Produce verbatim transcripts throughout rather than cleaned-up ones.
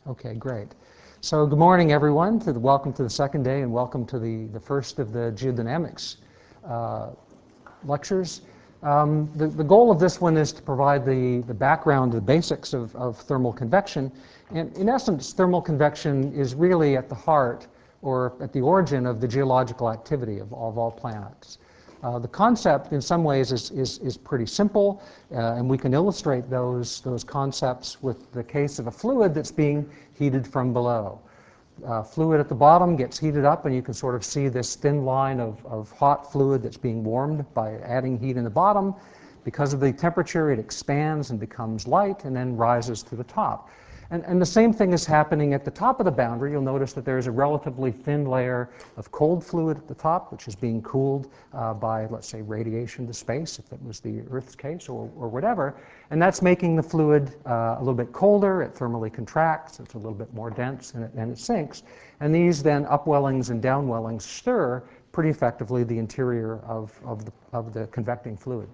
Okay, great. So good morning, everyone. To the, welcome to the second day, and welcome to the, the first of the geodynamics uh, lectures. Um, the, the goal of this one is to provide the, the background, the basics of, of thermal convection. And in essence, thermal convection is really at the heart or at the origin of the geological activity of, of all planets. Uh, the concept, in some ways, is, is, is pretty simple, uh, and we can illustrate those, those concepts with the case of a fluid that's being heated from below. Uh, fluid at the bottom gets heated up, and you can sort of see this thin line of, of hot fluid that's being warmed by adding heat in the bottom. Because of the temperature, it expands and becomes light and then rises to the top. And, and the same thing is happening at the top of the boundary. You'll notice that there's a relatively thin layer of cold fluid at the top, which is being cooled uh, by, let's say, radiation to space, if it was the Earth's case, or, or whatever. And that's making the fluid uh, a little bit colder. It thermally contracts. It's a little bit more dense, and it, and it sinks. And these then upwellings and downwellings stir pretty effectively the interior of, of, the, of the convecting fluid.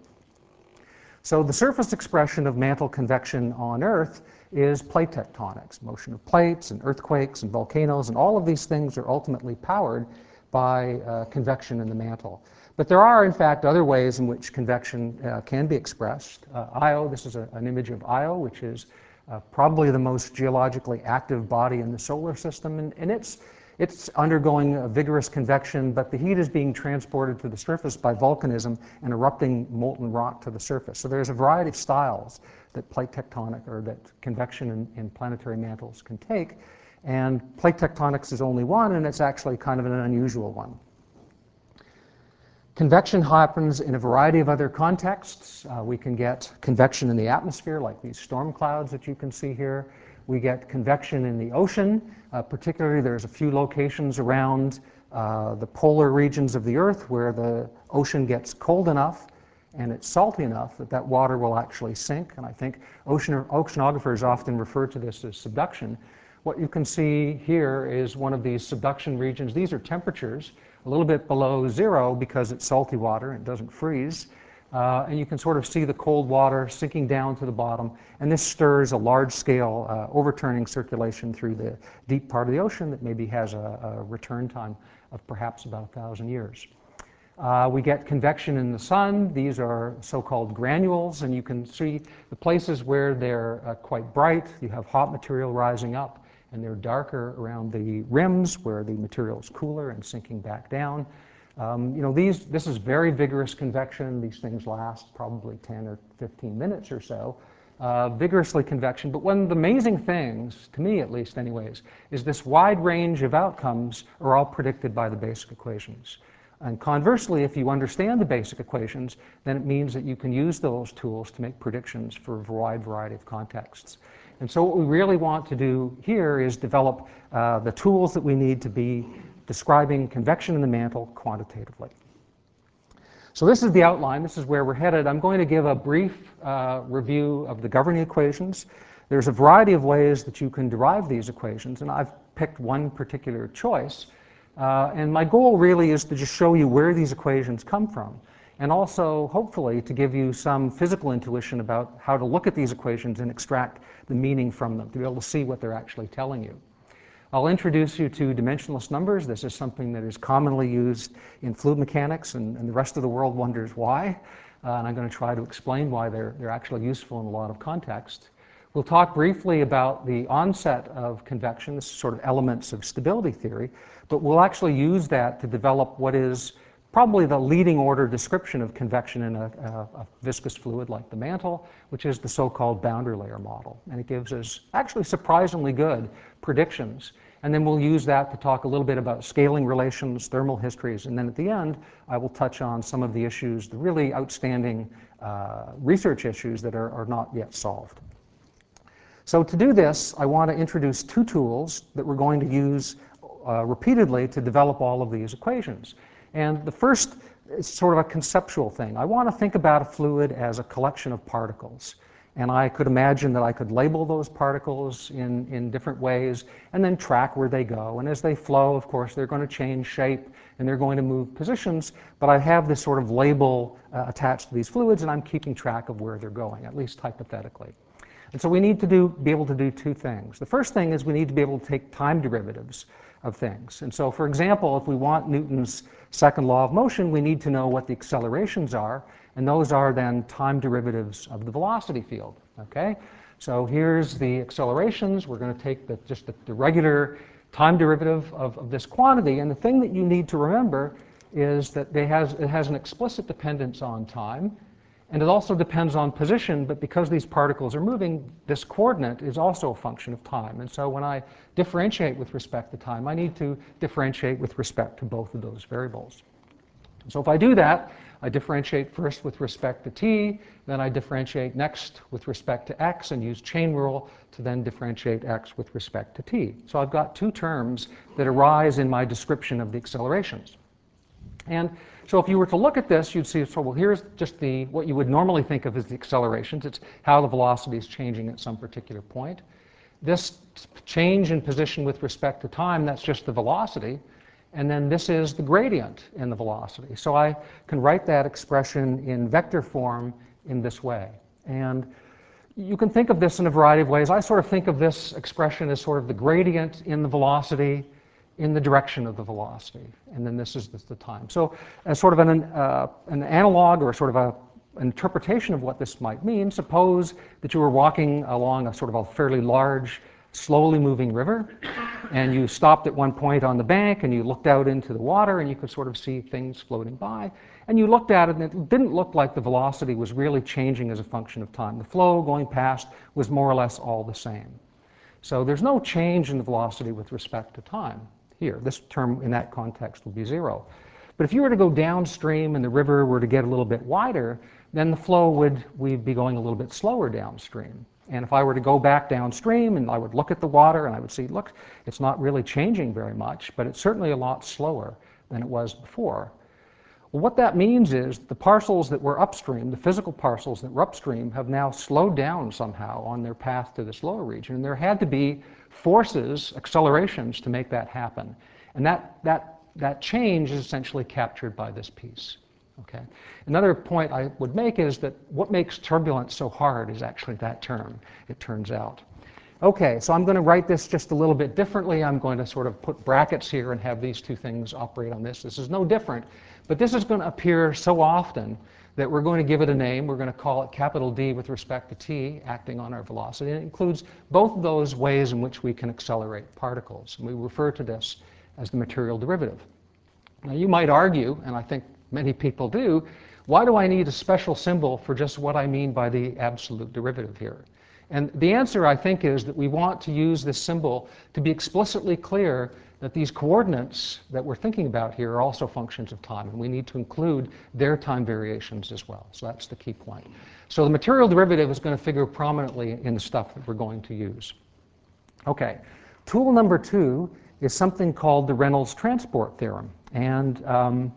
So the surface expression of mantle convection on Earth is plate tectonics, motion of plates and earthquakes and volcanoes, and all of these things are ultimately powered by uh, convection in the mantle. But there are, in fact, other ways in which convection uh, can be expressed. Uh, Io, this is a, an image of Io, which is uh, probably the most geologically active body in the solar system, and, and it's It's undergoing a vigorous convection, but the heat is being transported to the surface by volcanism and erupting molten rock to the surface. So there's a variety of styles that plate tectonic, or that convection in, in planetary mantles can take. And plate tectonics is only one, and it's actually kind of an unusual one. Convection happens in a variety of other contexts. Uh, we can get convection in the atmosphere, like these storm clouds that you can see here. We get convection in the ocean. Uh, particularly, there's a few locations around uh, the polar regions of the Earth where the ocean gets cold enough and it's salty enough that that water will actually sink. And I think ocean, oceanographers often refer to this as subduction. What you can see here is one of these subduction regions. These are temperatures a little bit below zero because it's salty water and it doesn't freeze. Uh, and you can sort of see the cold water sinking down to the bottom, and this stirs a large-scale uh, overturning circulation through the deep part of the ocean that maybe has a, a return time of perhaps about a thousand years. Uh, we get convection in the sun. These are so-called granules, and you can see the places where they're uh, quite bright. You have hot material rising up, and they're darker around the rims where the material is cooler and sinking back down. Um, you know, these, this is very vigorous convection. These things last probably ten or fifteen minutes or so, uh, vigorously convection. But one of the amazing things, to me at least anyways, is this wide range of outcomes are all predicted by the basic equations. And conversely, if you understand the basic equations, then it means that you can use those tools to make predictions for a wide variety of contexts. And so what we really want to do here is develop uh, the tools that we need to be describing convection in the mantle quantitatively. So this is the outline. This is where we're headed. I'm going to give a brief uh, review of the governing equations. There's a variety of ways that you can derive these equations, and I've picked one particular choice. Uh, and my goal really is to just show you where these equations come from, and also, hopefully, to give you some physical intuition about how to look at these equations and extract the meaning from them, to be able to see what they're actually telling you. I'll introduce you to dimensionless numbers. This is something that is commonly used in fluid mechanics, and, and the rest of the world wonders why. Uh, and I'm going to try to explain why they're, they're actually useful in a lot of contexts. We'll talk briefly about the onset of convection. This is sort of elements of stability theory. But we'll actually use that to develop what is probably the leading order description of convection in a, a, a viscous fluid like the mantle, which is the so-called boundary layer model. And it gives us actually surprisingly good predictions. And then we'll use that to talk a little bit about scaling relations, thermal histories, and then at the end, I will touch on some of the issues, the really outstanding uh, research issues that are, are not yet solved. So to do this, I want to introduce two tools that we're going to use uh, repeatedly to develop all of these equations. And the first is sort of a conceptual thing. I want to think about a fluid as a collection of particles. And I could imagine that I could label those particles in, in different ways and then track where they go. And as they flow, of course, they're going to change shape and they're going to move positions. But I have this sort of label uh, attached to these fluids, and I'm keeping track of where they're going, at least hypothetically. And so we need to do, be able to do two things. The first thing is we need to be able to take time derivatives of things. And so, for example, if we want Newton's second law of motion, we need to know what the accelerations are, and those are then time derivatives of the velocity field. Okay? So here's the accelerations. We're going to take the, just the, the regular time derivative of, of this quantity. And the thing that you need to remember is that they has, it has an explicit dependence on time. And it also depends on position, but because these particles are moving, this coordinate is also a function of time. And so when I differentiate with respect to time, I need to differentiate with respect to both of those variables. So if I do that, I differentiate first with respect to t, then I differentiate next with respect to x, and use chain rule to then differentiate x with respect to t. So I've got two terms that arise in my description of the accelerations. And so if you were to look at this, you'd see, so well, here's just the, what you would normally think of as the accelerations. It's how the velocity is changing at some particular point. This change in position with respect to time, that's just the velocity. And then this is the gradient in the velocity. So I can write that expression in vector form in this way. And you can think of this in a variety of ways. I sort of think of this expression as sort of the gradient in the velocity in the direction of the velocity. And then this is the, the time. So as sort of an, uh, an analog or sort of a, an interpretation of what this might mean, suppose that you were walking along a sort of a fairly large, slowly moving river, and you stopped at one point on the bank and you looked out into the water and you could sort of see things floating by. And you looked at it and it didn't look like the velocity was really changing as a function of time. The flow going past was more or less all the same. So there's no change in the velocity with respect to time here. This term in that context will be zero. But if you were to go downstream and the river were to get a little bit wider, then the flow would, we'd be going a little bit slower downstream. And if I were to go back downstream and I would look at the water and I would see, look, it's not really changing very much, but it's certainly a lot slower than it was before. Well, what that means is the parcels that were upstream, the physical parcels that were upstream, have now slowed down somehow on their path to this lower region. And there had to be forces, accelerations, to make that happen. And that, that, that change is essentially captured by this piece. Okay. Another point I would make is that what makes turbulence so hard is actually that term, it turns out. Okay, so I'm going to write this just a little bit differently. I'm going to sort of put brackets here and have these two things operate on this. This is no different, but this is going to appear so often that we're going to give it a name. We're going to call it capital D with respect to t, acting on our velocity. And it includes both of those ways in which we can accelerate particles. And we refer to this as the material derivative. Now, you might argue, and I think many people do, why do I need a special symbol for just what I mean by the absolute derivative here? And the answer, I think, is that we want to use this symbol to be explicitly clear that these coordinates that we're thinking about here are also functions of time, and we need to include their time variations as well. So that's the key point. So the material derivative is going to figure prominently in the stuff that we're going to use. Okay, tool number two is something called the Reynolds transport theorem. And um,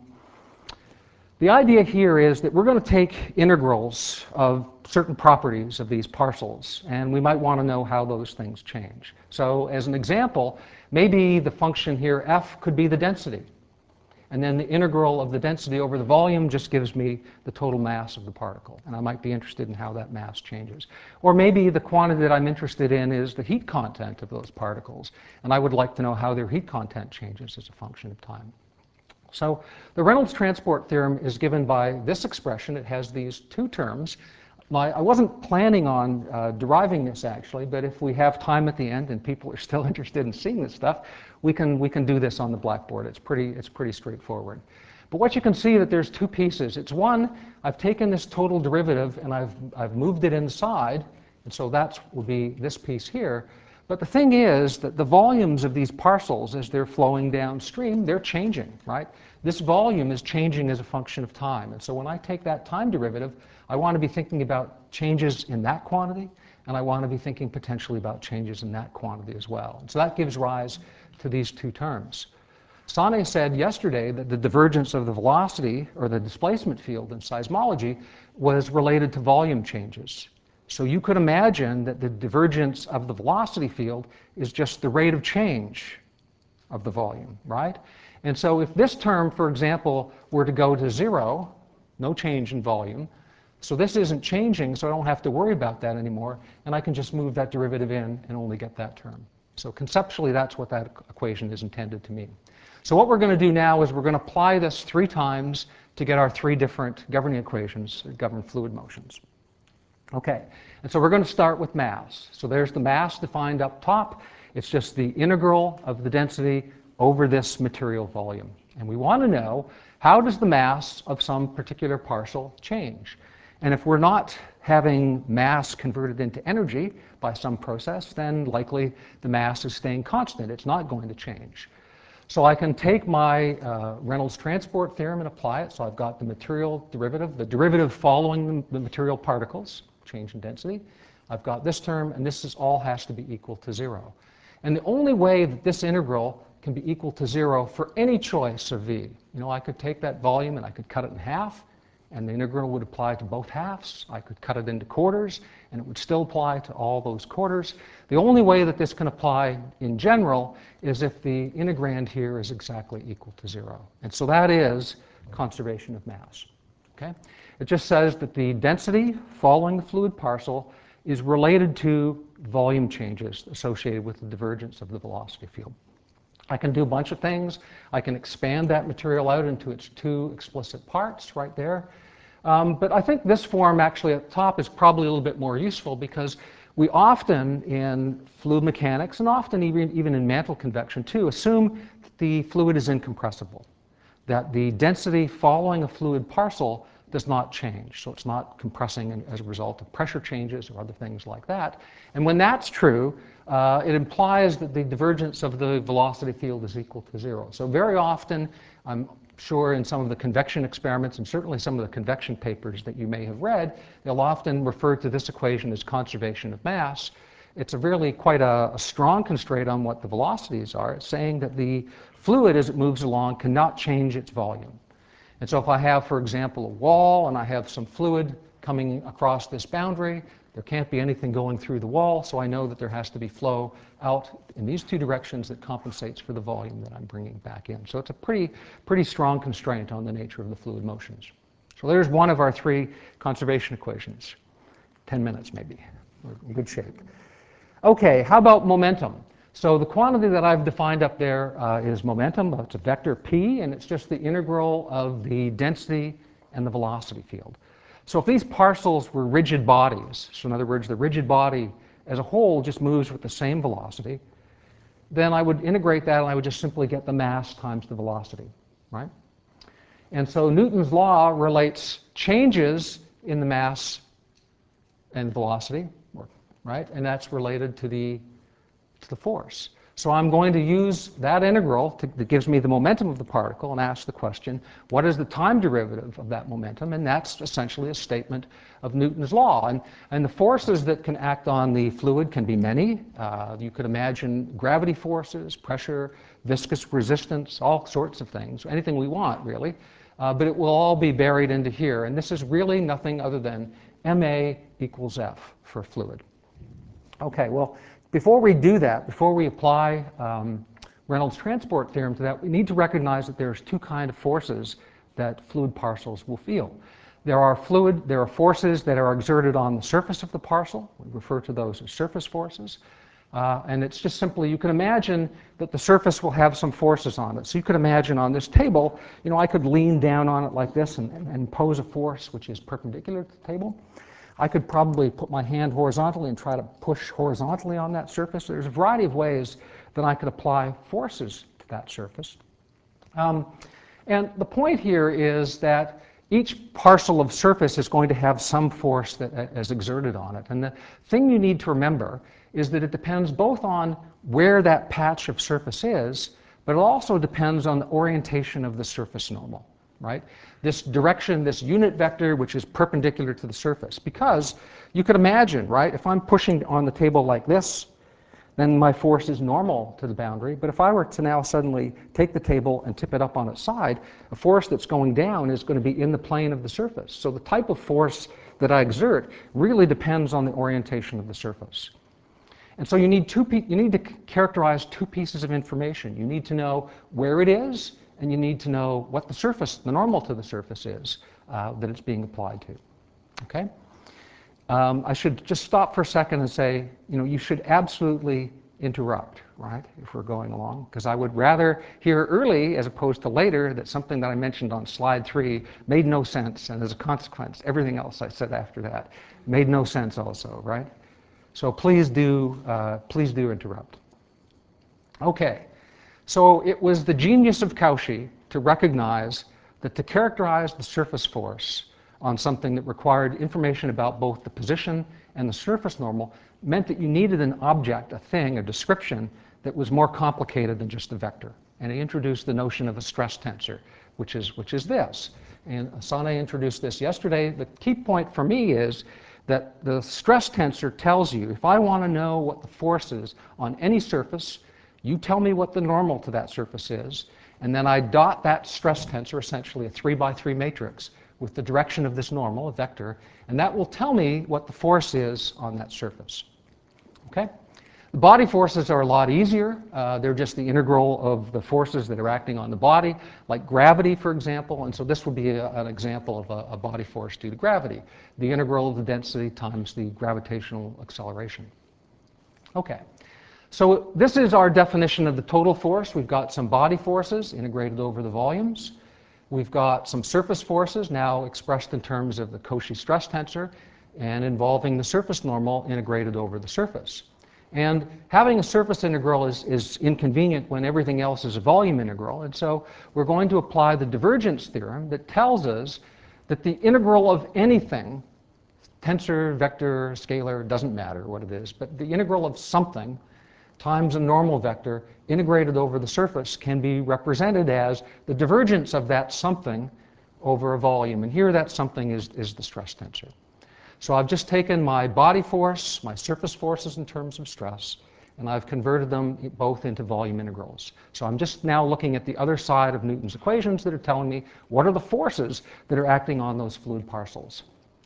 the idea here is that we're going to take integrals of certain properties of these parcels, and we might want to know how those things change. So as an example, maybe the function here, f, could be the density. And then the integral of the density over the volume just gives me the total mass of the particle. And I might be interested in how that mass changes. Or maybe the quantity that I'm interested in is the heat content of those particles. And I would like to know how their heat content changes as a function of time. So the Reynolds transport theorem is given by this expression. It has these two terms. My, I wasn't planning on uh, deriving this, actually, but if we have time at the end and people are still interested in seeing this stuff, we can, we can do this on the blackboard. It's pretty, it's pretty straightforward. But what you can see that there's two pieces. It's one, I've taken this total derivative and I've, I've moved it inside, and so that would be this piece here. But the thing is that the volumes of these parcels, as they're flowing downstream, they're changing, right? This volume is changing as a function of time. And so when I take that time derivative, I want to be thinking about changes in that quantity, and I want to be thinking potentially about changes in that quantity as well. And so that gives rise to these two terms. Sane said yesterday that the divergence of the velocity, or the displacement field in seismology, was related to volume changes. So you could imagine that the divergence of the velocity field is just the rate of change of the volume, right? And so if this term, for example, were to go to zero, no change in volume, So this isn't changing, so I don't have to worry about that anymore, and I can just move that derivative in and only get that term. So conceptually, that's what that equation is intended to mean. So what we're going to do now is we're going to apply this three times to get our three different governing equations that govern fluid motions. Okay, and so we're going to start with mass. So there's the mass defined up top. It's just the integral of the density over this material volume. And we want to know, how does the mass of some particular parcel change? And if we're not having mass converted into energy by some process, then likely the mass is staying constant. It's not going to change. So I can take my uh, Reynolds transport theorem and apply it. So I've got the material derivative, the derivative following the material particles, change in density. I've got this term, and this is all has to be equal to zero. And the only way that this integral can be equal to zero for any choice of v, you know, I could take that volume and I could cut it in half, and the integral would apply to both halves. I could cut it into quarters, and it would still apply to all those quarters. The only way that this can apply in general is if the integrand here is exactly equal to zero. And so that is conservation of mass. Okay? It just says that the density following the fluid parcel is related to volume changes associated with the divergence of the velocity field. I can do a bunch of things. I can expand that material out into its two explicit parts right there. Um, but I think this form actually at the top is probably a little bit more useful, because we often in fluid mechanics, and often even, even in mantle convection too, assume that the fluid is incompressible, that the density following a fluid parcel does not change. So it's not compressing as a result of pressure changes or other things like that. And when that's true, uh, it implies that the divergence of the velocity field is equal to zero. So very often, I'm sure in some of the convection experiments, and certainly some of the convection papers that you may have read, they'll often refer to this equation as conservation of mass. It's a really quite a, a strong constraint on what the velocities are. It's saying that the fluid, as it moves along, cannot change its volume. And so if I have, for example, a wall and I have some fluid coming across this boundary, there can't be anything going through the wall, so I know that there has to be flow out in these two directions that compensates for the volume that I'm bringing back in. So it's a pretty, pretty strong constraint on the nature of the fluid motions. So there's one of our three conservation equations. Ten minutes maybe. We're in good shape. Okay, how about momentum? So the quantity that I've defined up there uh, is momentum. It's a vector p, and it's just the integral of the density and the velocity field. So if these parcels were rigid bodies, so in other words, the rigid body as a whole just moves with the same velocity, then I would integrate that and I would just simply get the mass times the velocity, right? And so Newton's law relates changes in the mass and velocity, right? And that's related to the to the force. So I'm going to use that integral to, that gives me the momentum of the particle and ask the question, what is the time derivative of that momentum? And that's essentially a statement of Newton's law. And, and the forces that can act on the fluid can be many. Uh, you could imagine gravity forces, pressure, viscous resistance, all sorts of things, anything we want, really. Uh, but it will all be buried into here. And this is really nothing other than ma equals f for fluid. Okay, well, before we do that, before we apply um, Reynolds transport theorem to that, we need to recognize that there's two kinds of forces that fluid parcels will feel. There are fluid, there are forces that are exerted on the surface of the parcel. We refer to those as surface forces. Uh, and it's just simply, you can imagine that the surface will have some forces on it. So you could imagine on this table, you know, I could lean down on it like this and, and impose a force which is perpendicular to the table. I could probably put my hand horizontally and try to push horizontally on that surface. There's a variety of ways that I could apply forces to that surface. Um, and the point here is that each parcel of surface is going to have some force that is exerted on it. And the thing you need to remember is that it depends both on where that patch of surface is, but it also depends on the orientation of the surface normal, right? This direction, this unit vector, which is perpendicular to the surface. Because you could imagine, right, if I'm pushing on the table like this, then my force is normal to the boundary. But if I were to now suddenly take the table and tip it up on its side, a force that's going down is going to be in the plane of the surface. So the type of force that I exert really depends on the orientation of the surface. And so you need, two pe- you need to characterize two pieces of information. You need to know where it is, and you need to know what the surface, the normal to the surface is uh, that it's being applied to. Okay? Um, I should just stop for a second and say, you know, you should absolutely interrupt, right, if we're going along, because I would rather hear early as opposed to later that something that I mentioned on slide three made no sense, and as a consequence, everything else I said after that made no sense also, right? So please do, uh, please do interrupt. Okay, so it was the genius of Cauchy to recognize that to characterize the surface force on something that required information about both the position and the surface normal meant that you needed an object, a thing, a description that was more complicated than just a vector. And he introduced the notion of a stress tensor, which is, which is this. And Asane introduced this yesterday. The key point for me is that the stress tensor tells you, if I want to know what the force is on any surface, you tell me what the normal to that surface is, and then I dot that stress tensor, essentially a three by three matrix, with the direction of this normal, a vector, and that will tell me what the force is on that surface. Okay? The body forces are a lot easier. Uh, they're just the integral of the forces that are acting on the body, like gravity, for example, and so this would be a, an example of a, a body force due to gravity, the integral of the density times the gravitational acceleration. Okay. So this is our definition of the total force. We've got some body forces integrated over the volumes. We've got some surface forces now expressed in terms of the Cauchy stress tensor and involving the surface normal integrated over the surface. And having a surface integral is, is inconvenient when everything else is a volume integral. And so we're going to apply the divergence theorem that tells us that the integral of anything, tensor, vector, scalar, doesn't matter what it is, but the integral of something times a normal vector integrated over the surface can be represented as the divergence of that something over a volume. And here that something is, is the stress tensor. So I've just taken my body force, my surface forces in terms of stress, and I've converted them both into volume integrals. So I'm just now looking at the other side of Newton's equations that are telling me what are the forces that are acting on those fluid parcels.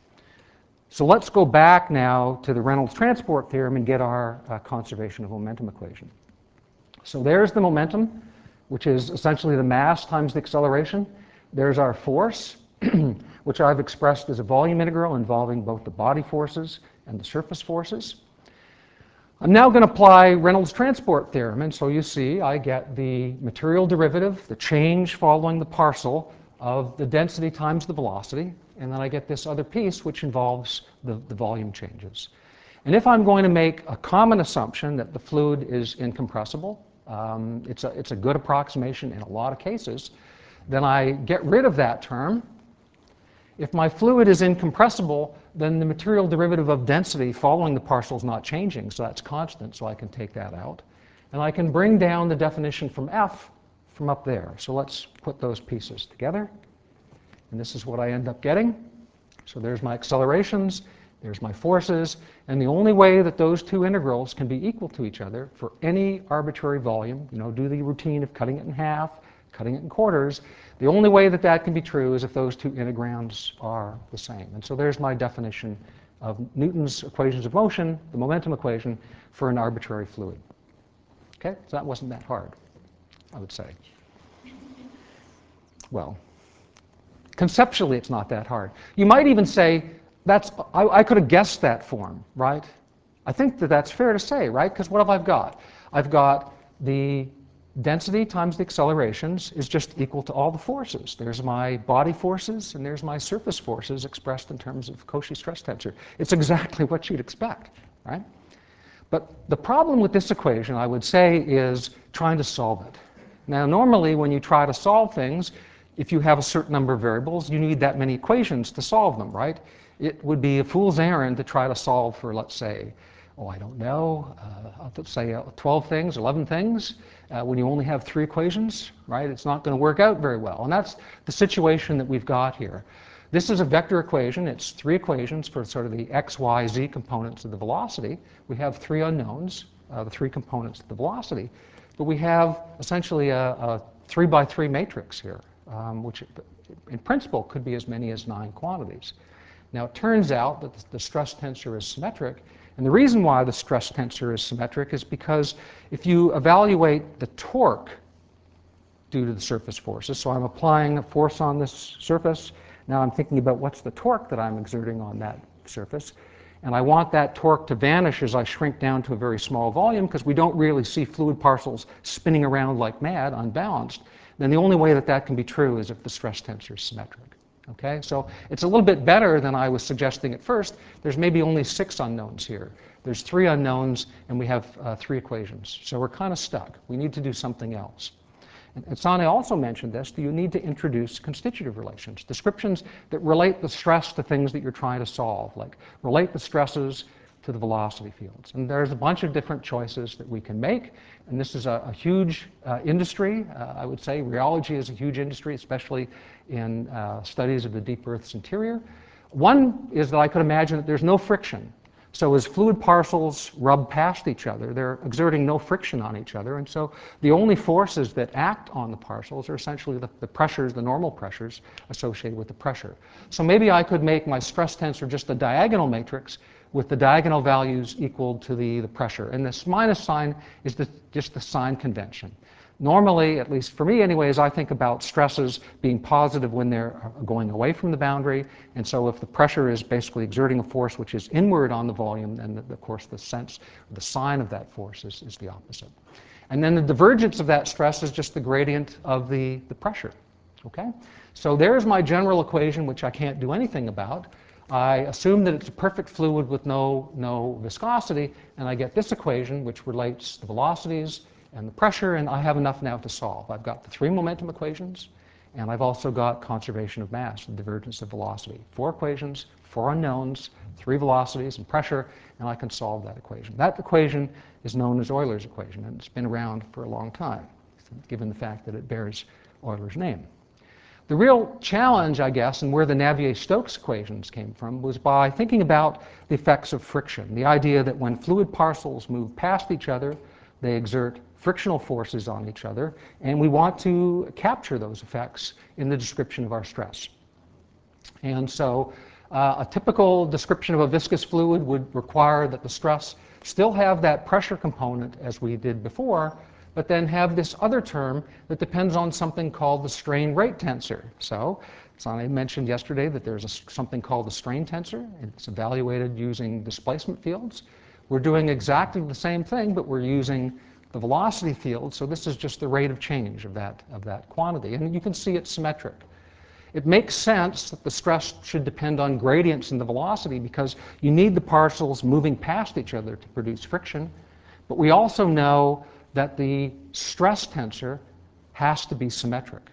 So let's go back now to the Reynolds transport theorem and get our uh, conservation of momentum equation. So there's the momentum, which is essentially the mass times the acceleration. There's our force, which I've expressed as a volume integral involving both the body forces and the surface forces. I'm now going to apply Reynolds transport theorem, and so you see I get the material derivative, the change following the parcel of the density times the velocity, and then I get this other piece which involves the, the volume changes. And if I'm going to make a common assumption that the fluid is incompressible, um, it's, a, it's a good approximation in a lot of cases, then I get rid of that term. If my fluid is incompressible, then the material derivative of density following the partial is not changing, so that's constant, so I can take that out. And I can bring down the definition from F from up there. So let's put those pieces together. And this is what I end up getting. So there's my accelerations, there's my forces, and the only way that those two integrals can be equal to each other for any arbitrary volume, you know, do the routine of cutting it in half, cutting it in quarters, the only way that that can be true is if those two integrands are the same. And so there's my definition of Newton's equations of motion, the momentum equation, for an arbitrary fluid. Okay, so that wasn't that hard, I would say. Well, conceptually, it's not that hard. You might even say, that's, I, I could have guessed that form, right? I think that that's fair to say, right? Because what have I got? I've got the density times the accelerations is just equal to all the forces. There's my body forces, and there's my surface forces expressed in terms of Cauchy stress tensor. It's exactly what you'd expect, right? But the problem with this equation, I would say, is trying to solve it. Now, normally, when you try to solve things, if you have a certain number of variables, you need that many equations to solve them, right? It would be a fool's errand to try to solve for, let's say, oh, I don't know, uh, let's say uh, twelve things, eleven things, uh, when you only have three equations, right? It's not going to work out very well. And that's the situation that we've got here. This is a vector equation. It's three equations for sort of the x, y, z components of the velocity. We have three unknowns, uh, the three components of the velocity. But we have essentially a, a three by three matrix here, um, which in principle could be as many as nine quantities. Now, it turns out that the stress tensor is symmetric. And the reason why the stress tensor is symmetric is because if you evaluate the torque due to the surface forces, so I'm applying a force on this surface, Now I'm thinking about what's the torque that I'm exerting on that surface. And I want that torque to vanish as I shrink down to a very small volume, because we don't really see fluid parcels spinning around like mad, unbalanced. Then the only way that that can be true is if the stress tensor is symmetric. Okay? So it's a little bit better than I was suggesting at first. There's maybe only six unknowns here. There's three unknowns, and we have uh, three equations. So we're kind of stuck. We need to do something else. And Sane also mentioned this. Do you need to introduce constitutive relations, descriptions that relate the stress to things that you're trying to solve, like relate the stresses to the velocity fields? And there's a bunch of different choices that we can make. And this is a, a huge uh, industry. Uh, I would say rheology is a huge industry, especially in uh, studies of the deep Earth's interior. One is that I could imagine that there's no friction. So as fluid parcels rub past each other, they're exerting no friction on each other. And so the only forces that act on the parcels are essentially the, the pressures, the normal pressures associated with the pressure. So maybe I could make my stress tensor just a diagonal matrix with the diagonal values equal to the, the pressure. And this minus sign is the, just the sign convention. Normally, at least for me anyways, I think about stresses being positive when they're going away from the boundary. And so if the pressure is basically exerting a force which is inward on the volume, then the, of course the sense, the sign of that force is, is the opposite. And then the divergence of that stress is just the gradient of the, the pressure. Okay? So there's my general equation, which I can't do anything about. I assume that it's a perfect fluid with no, no viscosity, and I get this equation, which relates the velocities and the pressure, and I have enough now to solve. I've got the three momentum equations, and I've also got conservation of mass and divergence of velocity. Four equations, four unknowns, three velocities and pressure, and I can solve that equation. That equation is known as Euler's equation, and it's been around for a long time, given the fact that it bears Euler's name. The real challenge, I guess, and where the Navier-Stokes equations came from, was by thinking about the effects of friction, the idea that when fluid parcels move past each other, they exert frictional forces on each other, and we want to capture those effects in the description of our stress. And so uh, a typical description of a viscous fluid would require that the stress still have that pressure component as we did before, but then have this other term that depends on something called the strain rate tensor. So I mentioned yesterday that there's a, something called the strain tensor. It's evaluated using displacement fields. We're doing exactly the same thing, but we're using the velocity field, so this is just the rate of change of that, of that quantity. And you can see it's symmetric. It makes sense that the stress should depend on gradients in the velocity because you need the parcels moving past each other to produce friction. But we also know that the stress tensor has to be symmetric.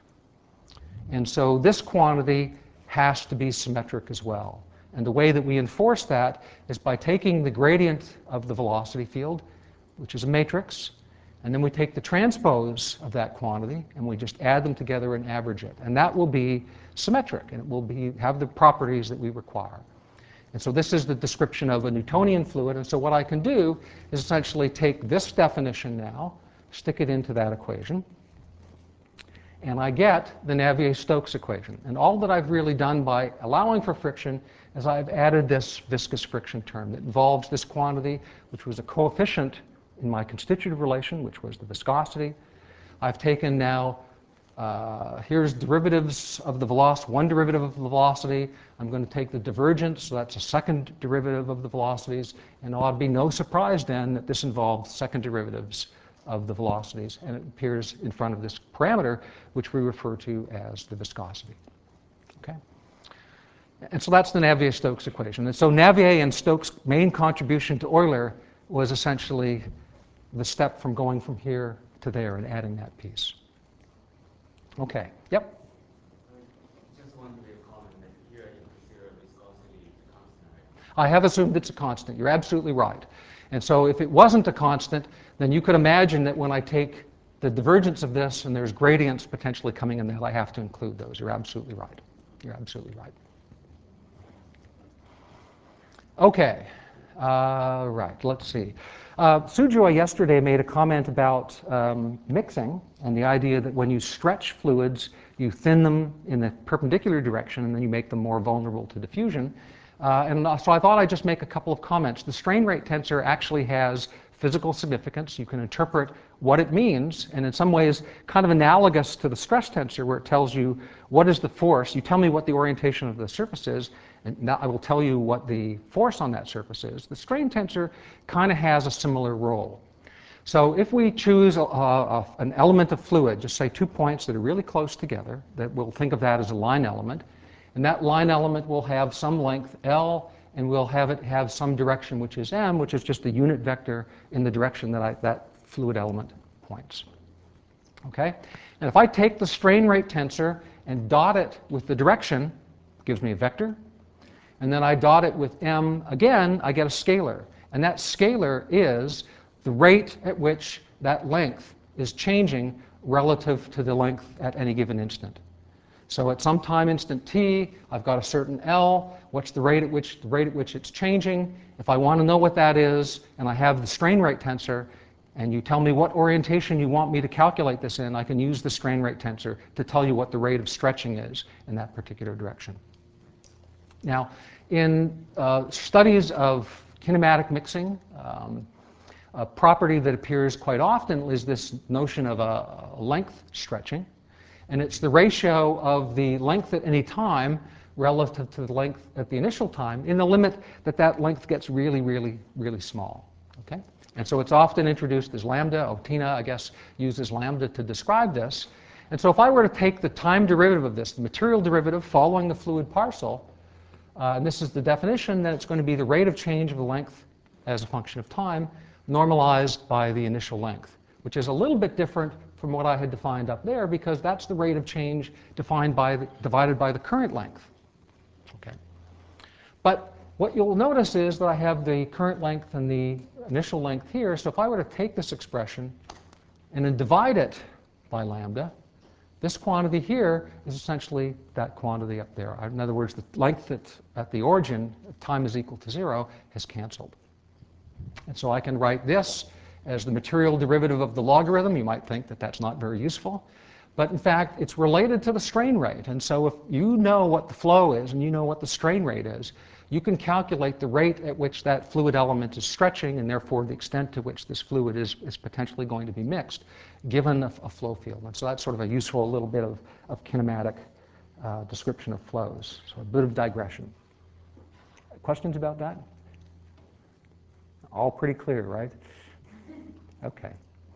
And so this quantity has to be symmetric as well. And the way that we enforce that is by taking the gradient of the velocity field, which is a matrix, and then we take the transpose of that quantity and we just add them together and average it. And that will be symmetric, and it will be, have the properties that we require. And so this is the description of a Newtonian fluid. And so what I can do is essentially take this definition now, stick it into that equation, and I get the Navier-Stokes equation. And all that I've really done by allowing for friction is I've added this viscous friction term that involves this quantity, which was a coefficient in my constitutive relation, which was the viscosity. I've taken now, uh, here's derivatives of the velocity, one derivative of the velocity. I'm going to take the divergence, so that's a second derivative of the velocities. And it ought to be no surprise then that this involves second derivatives of the velocities, and it appears in front of this parameter, which we refer to as the viscosity. Okay? And so that's the Navier-Stokes equation. And so Navier and Stokes' main contribution to Euler was essentially the step from going from here to there and adding that piece. Okay. Yep? Just want to make a comment that here you consider viscosity constant, right? I have assumed it's a constant. You're absolutely right. And so if it wasn't a constant, then you could imagine that when I take the divergence of this and there's gradients potentially coming in there, I have to include those. You're absolutely right. You're absolutely right. Okay. Uh, right. Let's see. Uh, Sujoy yesterday made a comment about um, mixing and the idea that when you stretch fluids, you thin them in the perpendicular direction and then you make them more vulnerable to diffusion. Uh, and so I thought I'd just make a couple of comments. The strain rate tensor actually has physical significance. You can interpret what it means, and in some ways kind of analogous to the stress tensor where it tells you what is the force. You tell me what the orientation of the surface is, and now I will tell you what the force on that surface is. The strain tensor kind of has a similar role. So if we choose a, a, an element of fluid, just say two points that are really close together, that we'll think of that as a line element, and that line element will have some length L, and we'll have it have some direction, which is m, which is just the unit vector in the direction that I, that fluid element points. Okay? And if I take the strain rate tensor and dot it with the direction, it gives me a vector. And then I dot it with m again, I get a scalar. And that scalar is the rate at which that length is changing relative to the length at any given instant. So at some time instant t, I've got a certain L. What's the rate at which the rate at which it's changing? If I want to know what that is, and I have the strain rate tensor, and you tell me what orientation you want me to calculate this in, I can use the strain rate tensor to tell you what the rate of stretching is in that particular direction. Now, in uh, studies of kinematic mixing, um, a property that appears quite often is this notion of a, a length stretching. And it's the ratio of the length at any time relative to the length at the initial time in the limit that that length gets really, really, really small. Okay? And so it's often introduced as lambda. Otina, I guess, uses lambda to describe this. And so if I were to take the time derivative of this, the material derivative following the fluid parcel, uh, and this is the definition, then it's going to be the rate of change of the length as a function of time normalized by the initial length, which is a little bit different from what I had defined up there, because that's the rate of change defined by the, divided by the current length. Okay. But what you'll notice is that I have the current length and the initial length here. So if I were to take this expression and then divide it by lambda, this quantity here is essentially that quantity up there. In other words, the length at, at the origin, if time is equal to zero, has canceled. And so I can write this as the material derivative of the logarithm. You might think that that's not very useful. But in fact, it's related to the strain rate. And so if you know what the flow is and you know what the strain rate is, you can calculate the rate at which that fluid element is stretching, and therefore the extent to which this fluid is, is potentially going to be mixed, given a, a flow field. And so that's sort of a useful little bit of, of kinematic uh, description of flows. So a bit of digression. Questions about that? All pretty clear, right? Okay.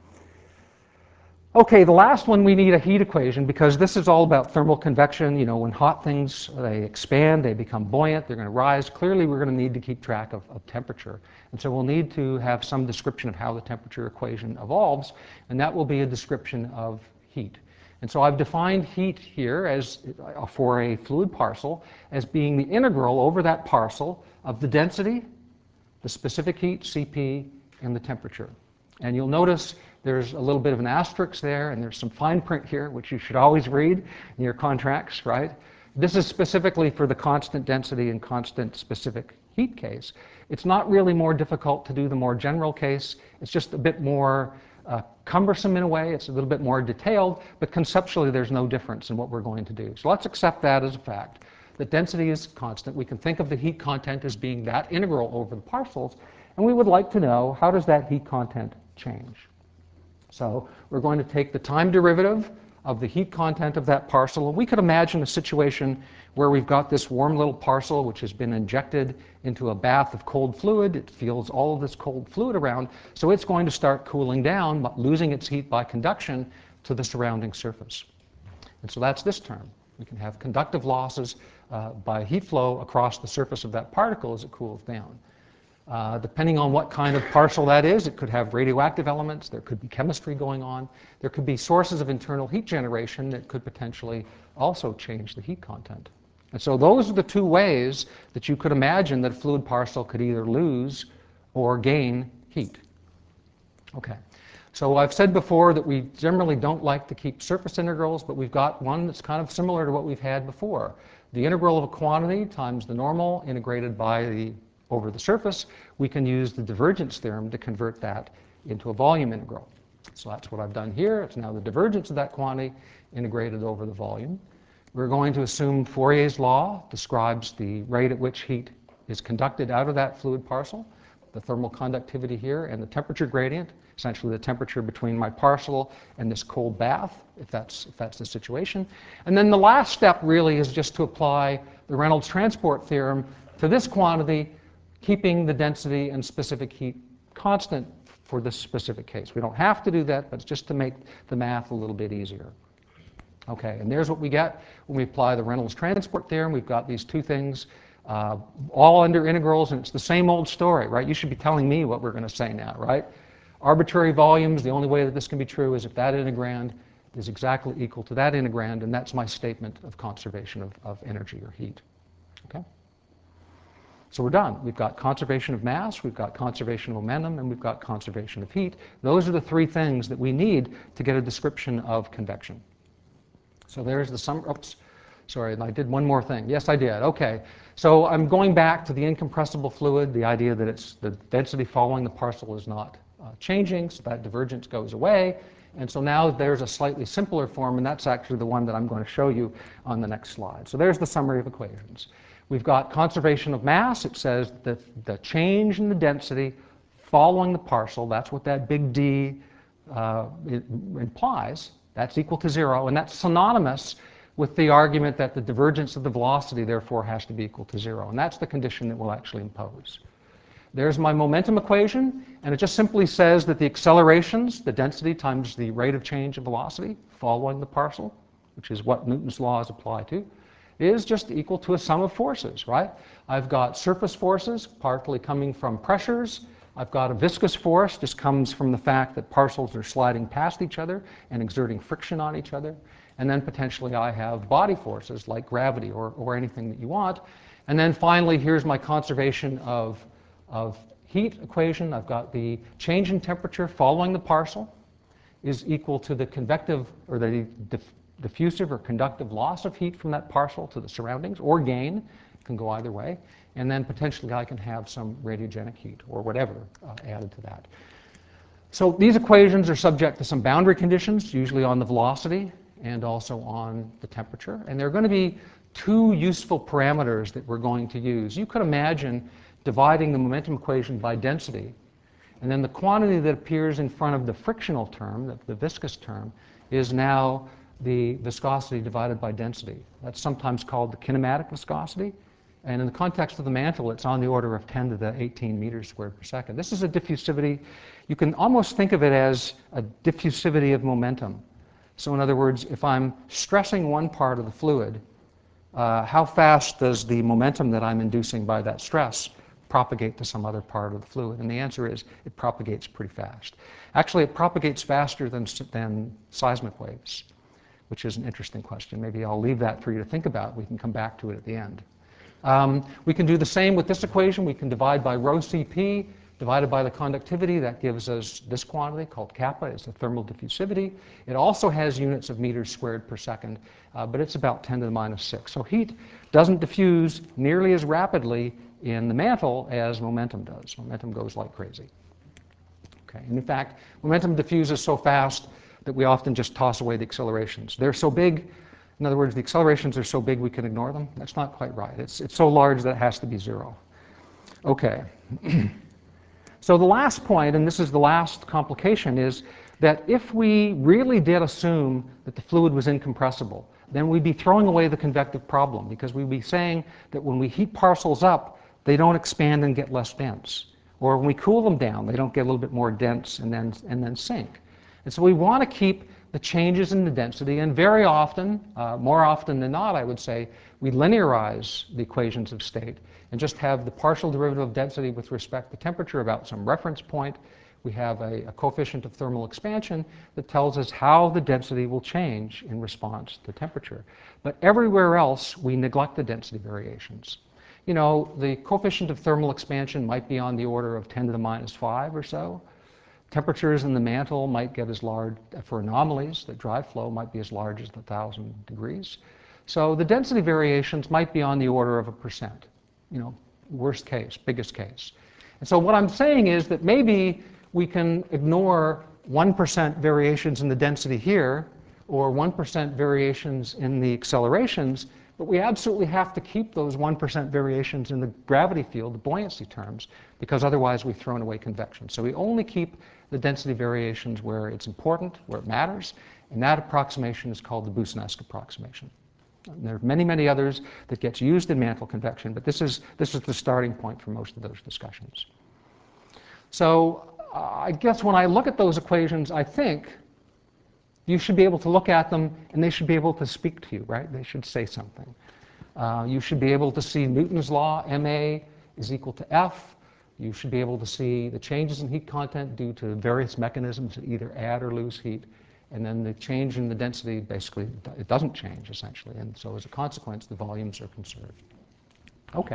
Okay, the last one, we need a heat equation, because this is all about thermal convection. You know, when hot things, they expand, they become buoyant, they're going to rise. Clearly, we're going to need to keep track of, of temperature. And so we'll need to have some description of how the temperature equation evolves, and that will be a description of heat. And so I've defined heat here as, uh, for a fluid parcel, as being the integral over that parcel of the density, the specific heat, C P, and the temperature. And you'll notice there's a little bit of an asterisk there, and there's some fine print here, which you should always read in your contracts, right? This is specifically for the constant density and constant specific heat case. It's not really more difficult to do the more general case. It's just a bit more uh, cumbersome in a way. It's a little bit more detailed, but conceptually there's no difference in what we're going to do. So let's accept that as a fact. The density is constant. We can think of the heat content as being that integral over the parcels, and we would like to know, how does that heat content change? So we're going to take the time derivative of the heat content of that parcel. We could imagine a situation where we've got this warm little parcel which has been injected into a bath of cold fluid. It feels all of this cold fluid around, so it's going to start cooling down, losing its heat by conduction to the surrounding surface. And so that's this term. We can have conductive losses uh, by heat flow across the surface of that particle as it cools down. Uh, depending on what kind of parcel that is, it could have radioactive elements, there could be chemistry going on, there could be sources of internal heat generation that could potentially also change the heat content. And so those are the two ways that you could imagine that a fluid parcel could either lose or gain heat. Okay. So I've said before that we generally don't like to keep surface integrals, but we've got one that's kind of similar to what we've had before. The integral of a quantity times the normal integrated by the over the surface. We can use the divergence theorem to convert that into a volume integral. So that's what I've done here. It's now the divergence of that quantity integrated over the volume. We're going to assume Fourier's law describes the rate at which heat is conducted out of that fluid parcel, the thermal conductivity here, and the temperature gradient. essentially the temperature between my parcel and this cold bath, if that's, if that's the situation. And then the last step really is just to apply the Reynolds transport theorem to this quantity, keeping the density and specific heat constant for this specific case. We don't have to do that, but it's just to make the math a little bit easier. Okay, and there's what we get when we apply the Reynolds transport theorem. We've got these two things uh, all under integrals, and it's the same old story, right? You should be telling me what we're going to say now, right? Arbitrary volumes, the only way that this can be true is if that integrand is exactly equal to that integrand, and that's my statement of conservation of, of energy or heat. Okay? So we're done. We've got conservation of mass, we've got conservation of momentum, and we've got conservation of heat. Those are the three things that we need to get a description of convection. So there's the sum. Oops, sorry, I did one more thing. Yes, I did. Okay. So I'm going back to the incompressible fluid, the idea that it's the density following the parcel is not uh, changing, so that divergence goes away. And so now there's a slightly simpler form, and that's actually the one that I'm going to show you on the next slide. So there's the summary of equations. We've got conservation of mass. It says that the change in the density following the parcel, that's what that big D uh, it implies. That's equal to zero, and that's synonymous with the argument that the divergence of the velocity, therefore, has to be equal to zero. And that's the condition that we'll actually impose. There's my momentum equation, and it just simply says that the accelerations, the density times the rate of change of velocity following the parcel, which is what Newton's laws apply to, is just equal to a sum of forces, right? I've got surface forces, partly coming from pressures. I've got a viscous force, just comes from the fact that parcels are sliding past each other and exerting friction on each other. And then potentially I have body forces like gravity or, or anything that you want. And then finally, here's my conservation of, of heat equation. I've got the change in temperature following the parcel is equal to the convective or the diff diffusive or conductive loss of heat from that parcel to the surroundings, or gain. It can go either way. And then potentially I can have some radiogenic heat or whatever uh, added to that. So these equations are subject to some boundary conditions, usually on the velocity and also on the temperature. And there are going to be two useful parameters that we're going to use. You could imagine dividing the momentum equation by density, and then the quantity that appears in front of the frictional term, the, the viscous term, is now the viscosity divided by density. That's sometimes called the kinematic viscosity. And in the context of the mantle, it's on the order of ten to the eighteen meters squared per second. This is a diffusivity. You can almost think of it as a diffusivity of momentum. So in other words, if I'm stressing one part of the fluid, uh, how fast does the momentum that I'm inducing by that stress propagate to some other part of the fluid? And the answer is it propagates pretty fast. Actually, it propagates faster than, than seismic waves, which is an interesting question. Maybe I'll leave that for you to think about. We can come back to it at the end. Um, we can do the same with this equation. We can divide by rho C P divided by the conductivity. That gives us this quantity called kappa. It's the thermal diffusivity. It also has units of meters squared per second, uh, but it's about ten to the minus six. So heat doesn't diffuse nearly as rapidly in the mantle as momentum does. Momentum goes like crazy. Okay. And in fact, momentum diffuses so fast that we often just toss away the accelerations. They're so big. In other words, the accelerations are so big we can ignore them. That's not quite right. It's, it's so large that it has to be zero. Okay. So the last point, and this is the last complication, is that if we really did assume that the fluid was incompressible, then we'd be throwing away the convective problem, because we'd be saying that when we heat parcels up, they don't expand and get less dense. Or when we cool them down, they don't get a little bit more dense and then, and then sink. And so we want to keep the changes in the density, and very often, uh, more often than not, I would say, we linearize the equations of state and just have the partial derivative of density with respect to temperature about some reference point. We have a, a coefficient of thermal expansion that tells us how the density will change in response to temperature. But everywhere else, we neglect the density variations. You know, the coefficient of thermal expansion might be on the order of ten to the minus five or so. Temperatures in the mantle might get as large, for anomalies, the dry flow might be as large as one thousand degrees. So the density variations might be on the order of a percent, you know, worst case, biggest case. And so what I'm saying is that maybe we can ignore one percent variations in the density here, or one percent variations in the accelerations, But we absolutely have to keep those one percent variations in the gravity field, the buoyancy terms, because otherwise we've thrown away convection. So we only keep the density variations where it's important, where it matters, and that approximation is called the Boussinesq approximation. And there are many, many others that gets used in mantle convection, but this is, this is the starting point for most of those discussions. So uh, I guess when I look at those equations, I think you should be able to look at them and they should be able to speak to you, right? They should say something. Uh, you should be able to see Newton's law, M A is equal to F. You should be able to see the changes in heat content due to various mechanisms that either add or lose heat. And then the change in the density, basically, it doesn't change, essentially. And so as a consequence, the volumes are conserved. Okay.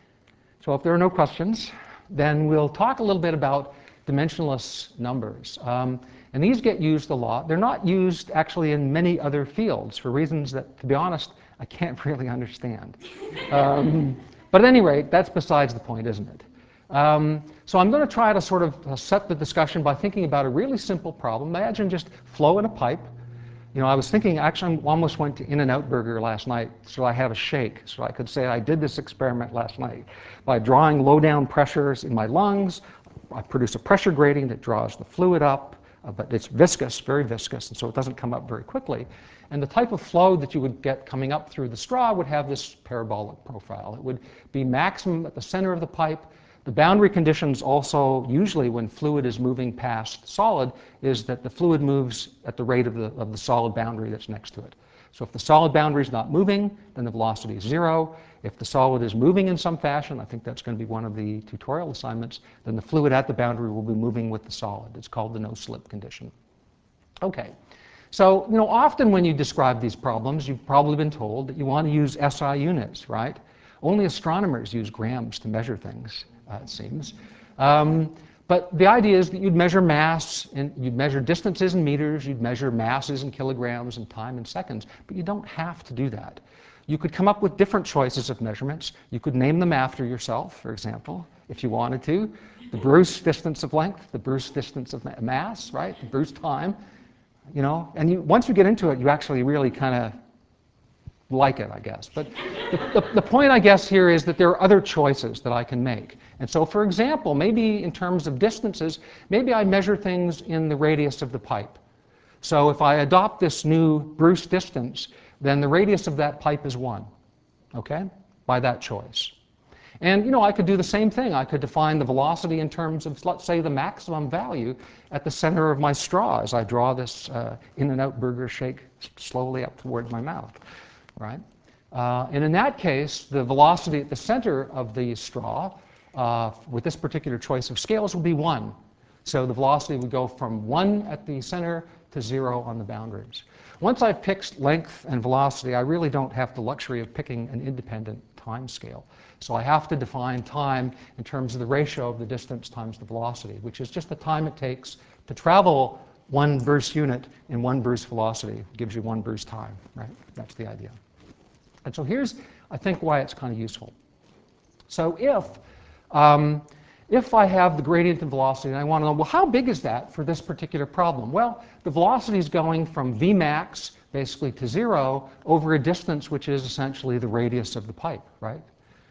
So if there are no questions, then we'll talk a little bit about dimensionless numbers. Um, and these get used a lot. They're not used, actually, in many other fields for reasons that, to be honest, I can't really understand. Um, but at any rate, that's besides the point, isn't it? Um, so I'm going to try to sort of uh, set the discussion by thinking about a really simple problem. Imagine just flow in a pipe. You know, I was thinking, actually, I almost went to In-N-Out Burger last night, so I had a shake, so I could say I did this experiment last night. By drawing low-down pressures in my lungs, I produce a pressure gradient that draws the fluid up, uh, but it's viscous, very viscous, and so it doesn't come up very quickly. And the type of flow that you would get coming up through the straw would have this parabolic profile. It would be maximum at the center of the pipe. The boundary conditions also, usually when fluid is moving past solid, is that the fluid moves at the rate of the, of the solid boundary that's next to it. So if the solid boundary is not moving, then the velocity is zero. If the solid is moving in some fashion, I think that's going to be one of the tutorial assignments, then the fluid at the boundary will be moving with the solid. It's called the no-slip condition. Okay. So, you know, often when you describe these problems, you've probably been told that you want to use S I units, right? Only astronomers use grams to measure things. Uh, it seems. Um, but the idea is that you'd measure mass, and you'd measure distances in meters, you'd measure masses in kilograms, and time in seconds. But you don't have to do that. You could come up with different choices of measurements. You could name them after yourself, for example, if you wanted to. The Bruce distance of length, the Bruce distance of mass, right? The Bruce time. You know, and you, once you get into it, you actually really kind of like it, I guess. But the, the, the point, I guess, here is that there are other choices that I can make. And so, for example, maybe in terms of distances, maybe I measure things in the radius of the pipe. So if I adopt this new Bruce distance, then the radius of that pipe is one, okay, by that choice. And, you know, I could do the same thing. I could define the velocity in terms of, let's say, the maximum value at the center of my straw as I draw this uh, In-N-Out Burger shake slowly up towards my mouth. Right? Uh, and in that case, the velocity at the center of the straw, uh, with this particular choice of scales, will be one. So the velocity would go from one at the center to zero on the boundaries. Once I've picked length and velocity, I really don't have the luxury of picking an independent time scale. So I have to define time in terms of the ratio of the distance times the velocity, which is just the time it takes to travel one Bruce unit in one Bruce velocity. It gives you one Bruce time, right? That's the idea. And so here's, I think, why it's kind of useful. So if, um, if I have the gradient in velocity and I want to know, well, how big is that for this particular problem? Well, the velocity is going from Vmax basically to zero over a distance which is essentially the radius of the pipe, right?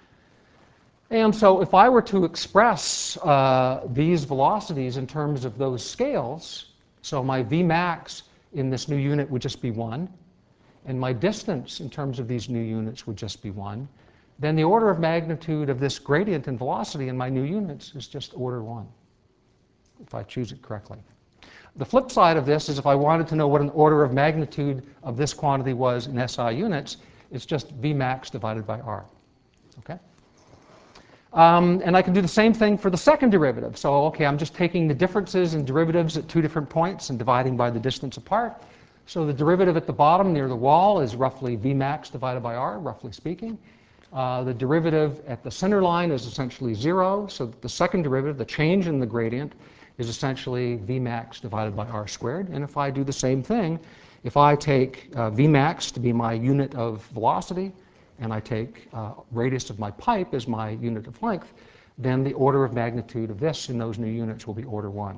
And so if I were to express uh, these velocities in terms of those scales, so my Vmax in this new unit would just be one, and my distance in terms of these new units would just be one, then the order of magnitude of this gradient in velocity in my new units is just order one, if I choose it correctly. The flip side of this is if I wanted to know what an order of magnitude of this quantity was in S I units, it's just Vmax divided by R. Okay? Um, and I can do the same thing for the second derivative. So, okay, I'm just taking the differences in derivatives at two different points and dividing by the distance apart. So the derivative at the bottom near the wall is roughly Vmax divided by R, roughly speaking. Uh, the derivative at the center line is essentially zero. So the second derivative, the change in the gradient, is essentially Vmax divided by R squared. And if I do the same thing, if I take uh, Vmax to be my unit of velocity, and I take uh, radius of my pipe as my unit of length, then the order of magnitude of this in those new units will be order one.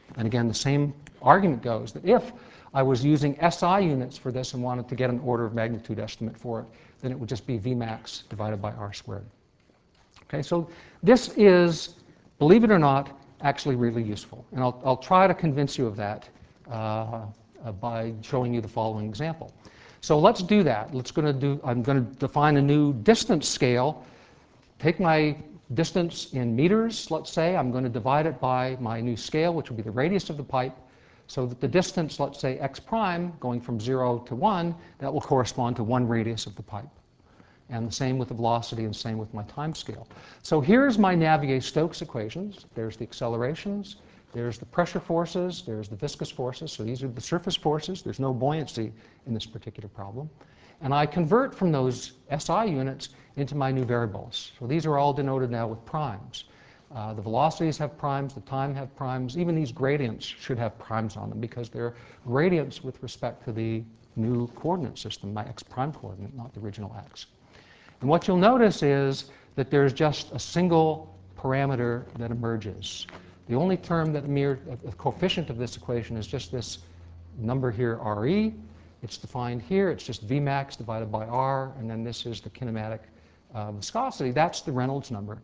And again, the same argument goes that if I was using S I units for this and wanted to get an order of magnitude estimate for it, then it would just be V max divided by R squared. Okay, so this is, believe it or not, actually really useful. And I'll, I'll try to convince you of that uh, uh, by showing you the following example. So let's do that. Let's gonna do, I'm going to define a new distance scale. Take my distance in meters, let's say. I'm going to divide it by my new scale, which will be the radius of the pipe, so that the distance, let's say x prime, going from zero to one, that will correspond to one radius of the pipe. And the same with the velocity and same with my time scale. So here's my Navier-Stokes equations. There's the accelerations, there's the pressure forces, there's the viscous forces. So these are the surface forces. There's no buoyancy in this particular problem. And I convert from those S I units into my new variables. So these are all denoted now with primes. Uh, the velocities have primes, the time have primes. Even these gradients should have primes on them because they're gradients with respect to the new coordinate system, my x prime coordinate, not the original x. And what you'll notice is that there's just a single parameter that emerges. The only term that mere a coefficient of this equation is just this number here, Re. It's defined here. It's just V max divided by R, and then this is the kinematic uh, viscosity. That's the Reynolds number.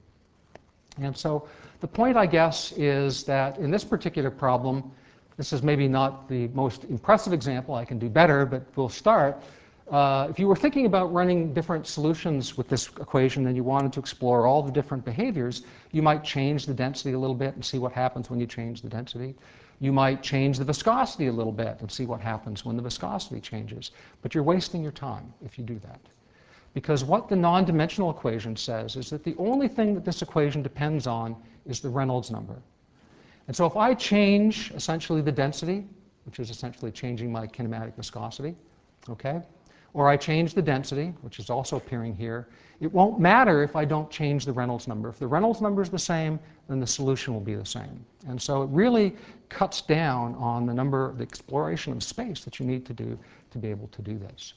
And so the point, I guess, is that in this particular problem, this is maybe not the most impressive example. I can do better, but we'll start. Uh, if you were thinking about running different solutions with this equation and you wanted to explore all the different behaviors, you might change the density a little bit and see what happens when you change the density. You might change the viscosity a little bit and see what happens when the viscosity changes. But you're wasting your time if you do that. Because what the non-dimensional equation says is that the only thing that this equation depends on is the Reynolds number. And so if I change essentially the density, which is essentially changing my kinematic viscosity, okay, or I change the density, which is also appearing here, it won't matter if I don't change the Reynolds number. If the Reynolds number is the same, then the solution will be the same. And so it really cuts down on the number, the exploration of space that you need to do to be able to do this.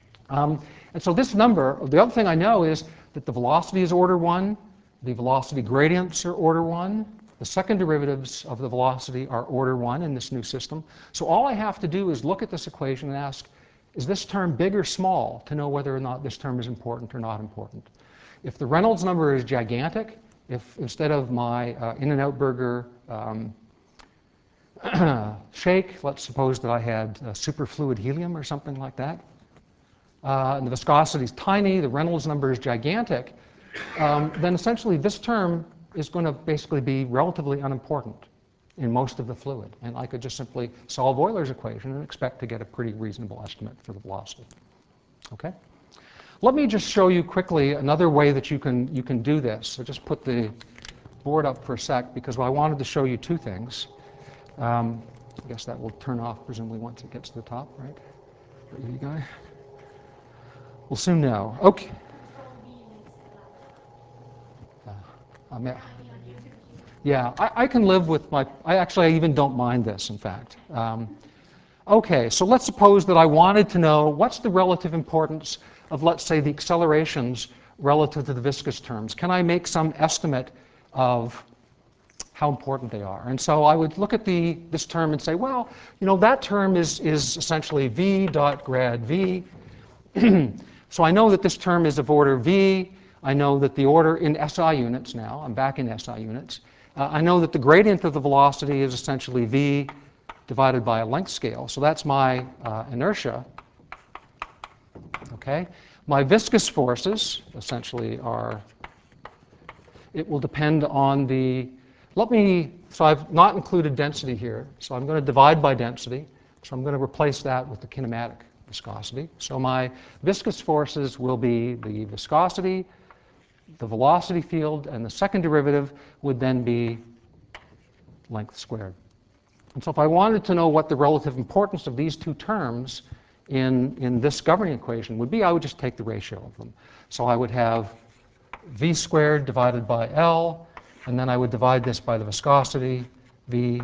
Um, and so this number, the other thing I know is that the velocity is order one, the velocity gradients are order one, the second derivatives of the velocity are order one in this new system. So all I have to do is look at this equation and ask, is this term big or small, to know whether or not this term is important or not important. If the Reynolds number is gigantic, if instead of my uh, In-N-Out Burger um, shake, let's suppose that I had uh, superfluid helium or something like that, uh, and the viscosity is tiny, the Reynolds number is gigantic, um, then essentially this term is going to basically be relatively unimportant in most of the fluid. And I could just simply solve Euler's equation and expect to get a pretty reasonable estimate for the velocity. Okay? Let me just show you quickly another way that you can, you can do this. So just put the board up for a sec because I wanted to show you two things. Um, I guess that will turn off presumably once it gets to the top, right? For you guy. We'll soon know. Okay. Uh, I'm at, Yeah, I, I can live with my, I actually I even don't mind this, in fact. Um, okay, so let's suppose that I wanted to know what's the relative importance of, let's say, the accelerations relative to the viscous terms. Can I make some estimate of how important they are? And so I would look at the, this term and say, well, you know, that term is, is essentially v dot grad v. So I know that this term is of order v. I know that the order in S I units now, I'm back in S I units. Uh, I know that the gradient of the velocity is essentially v divided by a length scale. So that's my uh, inertia. Okay? My viscous forces essentially are, it will depend on the, let me, so I've not included density here. So I'm going to divide by density. So I'm going to replace that with the kinematic viscosity. So my viscous forces will be the viscosity, the velocity field, and the second derivative would then be length squared. And so if I wanted to know what the relative importance of these two terms in, in this governing equation would be, I would just take the ratio of them. So I would have v squared divided by L, and then I would divide this by the viscosity, v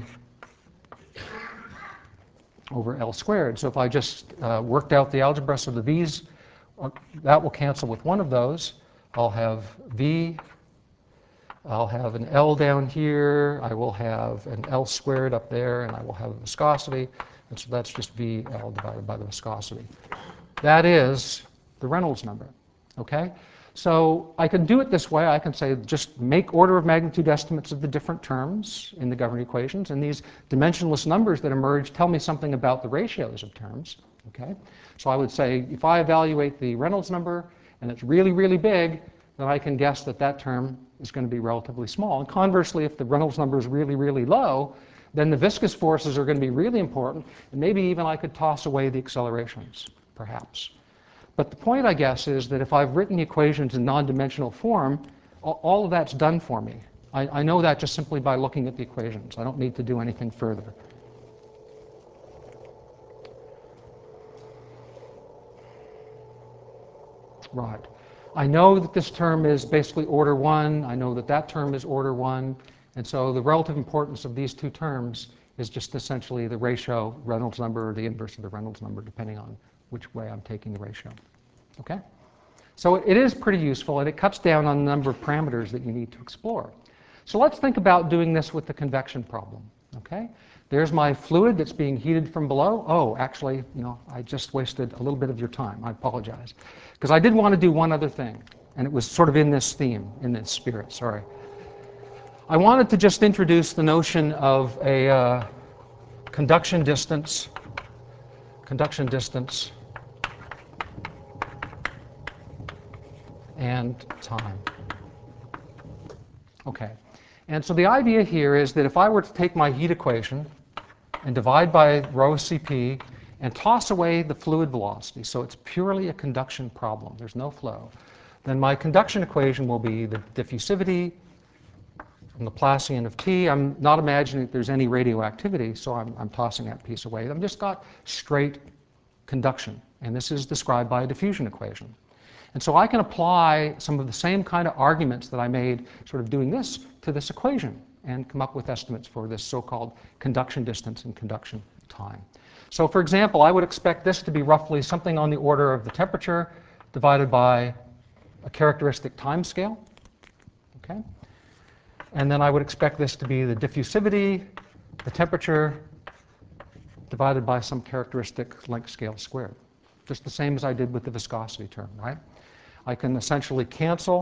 over L squared. So if I just uh, worked out the algebra, so the v's, uh, that will cancel with one of those. I'll have v I'll have an L down here, I will have an L squared up there, and I will have a viscosity. And so that's just V L divided by the viscosity. That is the Reynolds number, okay? So I can do it this way. I can say just make order of magnitude estimates of the different terms in the governing equations, and these dimensionless numbers that emerge tell me something about the ratios of terms, okay? So I would say if I evaluate the Reynolds number and it's really, really big, then I can guess that that term is going to be relatively small. And conversely, if the Reynolds number is really, really low, then the viscous forces are going to be really important, and maybe even I could toss away the accelerations, perhaps. But the point, I guess, is that if I've written the equations in non-dimensional form, all of that's done for me. I, I know that just simply by looking at the equations. I don't need to do anything further. Right. I know that this term is basically order one. I know that that term is order one. And so the relative importance of these two terms is just essentially the ratio Reynolds number or the inverse of the Reynolds number, depending on which way I'm taking the ratio. Okay? So it is pretty useful, and it cuts down on the number of parameters that you need to explore. So let's think about doing this with the convection problem. Okay? There's my fluid that's being heated from below. Oh, actually, you know, I just wasted a little bit of your time. I apologize. Because I did want to do one other thing, and it was sort of in this theme, in this spirit, sorry. I wanted to just introduce the notion of a uh, conduction distance, conduction distance, and time. Okay. And so the idea here is that if I were to take my heat equation and divide by rho C P and toss away the fluid velocity, so it's purely a conduction problem, there's no flow, then my conduction equation will be the diffusivity from the Laplacian of T. I'm not imagining that there's any radioactivity, so I'm, I'm tossing that piece away. I've just got straight conduction, and this is described by a diffusion equation. And so I can apply some of the same kind of arguments that I made sort of doing this to this equation and come up with estimates for this so-called conduction distance and conduction time. So for example, I would expect this to be roughly something on the order of the temperature divided by a characteristic time scale. Okay? And then I would expect this to be the diffusivity, the temperature, divided by some characteristic length scale squared. Just the same as I did with the viscosity term, right? I can essentially cancel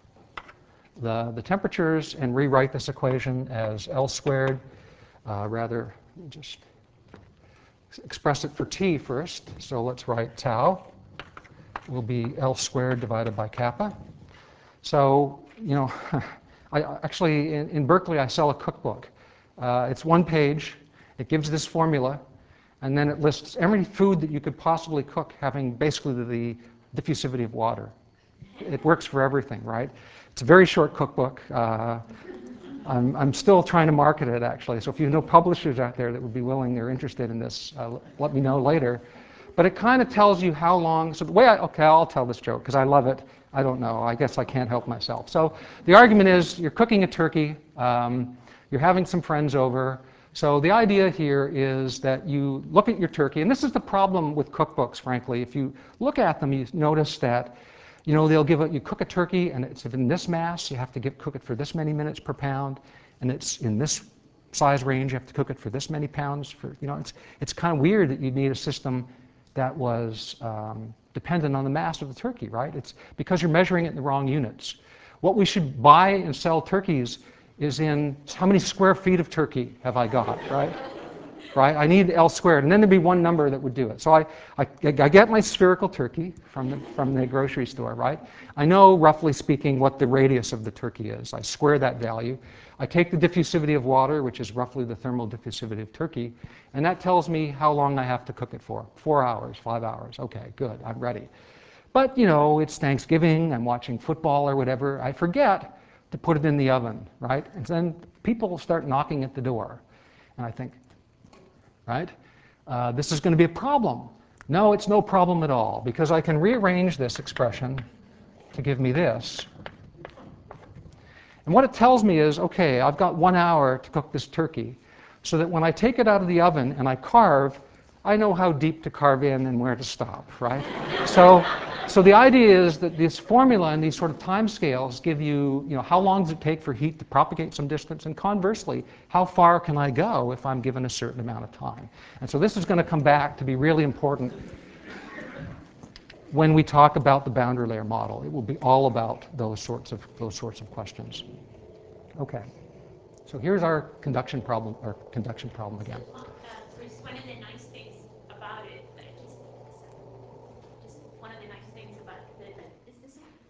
the, the temperatures and rewrite this equation as L squared. Uh, rather, just express it for T first. So let's write tau will be L squared divided by kappa. So, you know, I actually, in, in Berkeley, I sell a cookbook. Uh, it's one page. It gives this formula. And then it lists every food that you could possibly cook having basically the, the diffusivity of water. It works for everything, right? It's a very short cookbook. Uh, I'm, I'm still trying to market it, actually. So if you know publishers out there that would be willing or interested in this, uh, let me know later. But it kind of tells you how long. So the way I, okay, I'll tell this joke because I love it. I don't know. I guess I can't help myself. So the argument is you're cooking a turkey. Um, you're having some friends over. So the idea here is that you look at your turkey, and this is the problem with cookbooks, frankly. If you look at them, you notice that, you know, they'll give it, you cook a turkey, and it's in this mass, you have to get, cook it for this many minutes per pound, and it's in this size range, you have to cook it for this many pounds. For, you know, it's, it's kind of weird that you need a system that was um, dependent on the mass of the turkey, right? It's because you're measuring it in the wrong units. What we should buy and sell turkeys is in how many square feet of turkey have I got, right? Right? I need L squared, and then there'd be one number that would do it. So I, I, I get my spherical turkey from the, from the grocery store, right? I know, roughly speaking, what the radius of the turkey is. I square that value. I take the diffusivity of water, which is roughly the thermal diffusivity of turkey, and that tells me how long I have to cook it for. Four hours, five hours. Okay, good, I'm ready. But, you know, it's Thanksgiving, I'm watching football or whatever. I forget to put it in the oven, right? And then people start knocking at the door. And I think, right? Uh, this is going to be a problem. No, it's no problem at all, because I can rearrange this expression to give me this. And what it tells me is, okay, I've got one hour to cook this turkey, so that when I take it out of the oven and I carve, I know how deep to carve in and where to stop, right? So So the idea is that this formula and these sort of time scales give you, you know, how long does it take for heat to propagate some distance, and conversely, how far can I go if I'm given a certain amount of time? And so this is going to come back to be really important when we talk about the boundary layer model. It will be all about those sorts of those sorts of questions. Okay. So here's our conduction problem, or conduction problem again. Well, uh, Chris, one of the nice things about it, uh, just, just one of the nice things about the, uh, is this on?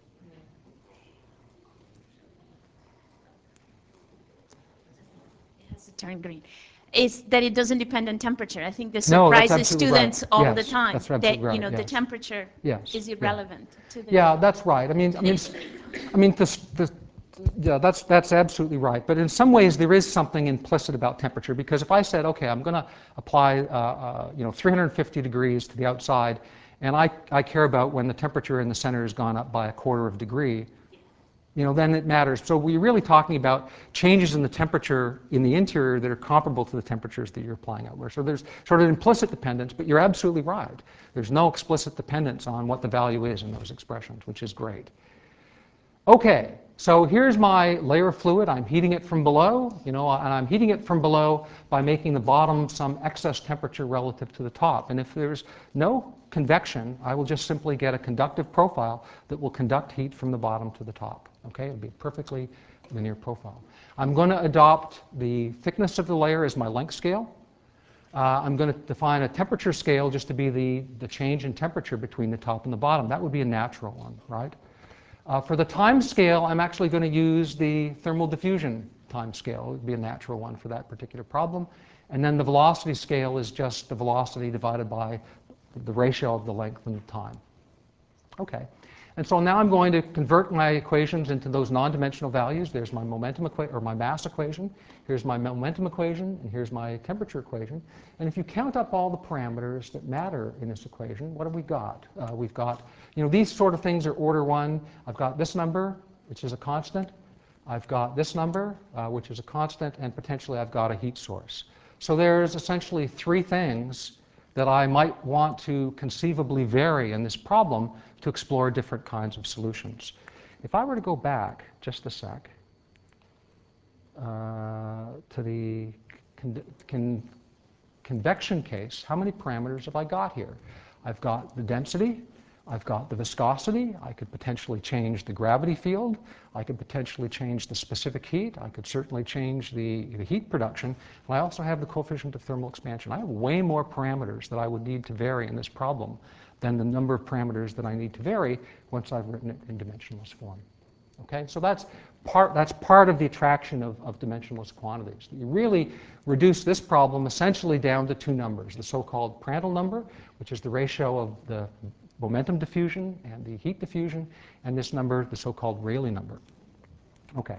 It has to turn green. Is that it doesn't depend on temperature. I think this No, that's surprises absolutely students right. all Yes, the time. that's absolutely that right, you know yes. the temperature Yes, is yeah. irrelevant to the. Yeah, that's right. I mean, I mean, s- I mean, this, this, yeah, that's that's absolutely right. But in some ways, there is something implicit about temperature, because if I said, okay, I'm going to apply, uh, uh, you know, three hundred fifty degrees to the outside, and I I care about when the temperature in the center has gone up by a quarter of a degree, you know, then it matters. So we're really talking about changes in the temperature in the interior that are comparable to the temperatures that you're applying outward. So there's sort of implicit dependence, but you're absolutely right. There's no explicit dependence on what the value is in those expressions, which is great. Okay, so here's my layer of fluid. I'm heating it from below, you know, and I'm heating it from below by making the bottom some excess temperature relative to the top. And if there's no convection, I will just simply get a conductive profile that will conduct heat from the bottom to the top. Okay, it'll be a perfectly linear profile. I'm going to adopt the thickness of the layer as my length scale. Uh, I'm going to define a temperature scale just to be the, the change in temperature between the top and the bottom. That would be a natural one, right? Uh, for the time scale, I'm actually going to use the thermal diffusion time scale. It would be a natural one for that particular problem. And then the velocity scale is just the velocity divided by the ratio of the length and the time. Okay. And so now I'm going to convert my equations into those non-dimensional values. There's my momentum equation, or my mass equation. Here's my momentum equation, and here's my temperature equation. And if you count up all the parameters that matter in this equation, what have we got? Uh, we've got, you know, these sort of things are order one. I've got this number, which is a constant. I've got this number, uh, which is a constant, and potentially I've got a heat source. So there's essentially three things that I might want to conceivably vary in this problem to explore different kinds of solutions. If I were to go back just a sec uh, to the con con convection case, how many parameters have I got here? I've got the density, I've got the viscosity, I could potentially change the gravity field, I could potentially change the specific heat, I could certainly change the, the heat production, and I also have the coefficient of thermal expansion. I have way more parameters that I would need to vary in this problem than the number of parameters that I need to vary once I've written it in dimensionless form. Okay, so that's part, that's part of the attraction of, of dimensionless quantities. You really reduce this problem essentially down to two numbers, the so-called Prandtl number, which is the ratio of the momentum diffusion and the heat diffusion, and this number, the so-called Rayleigh number. Okay.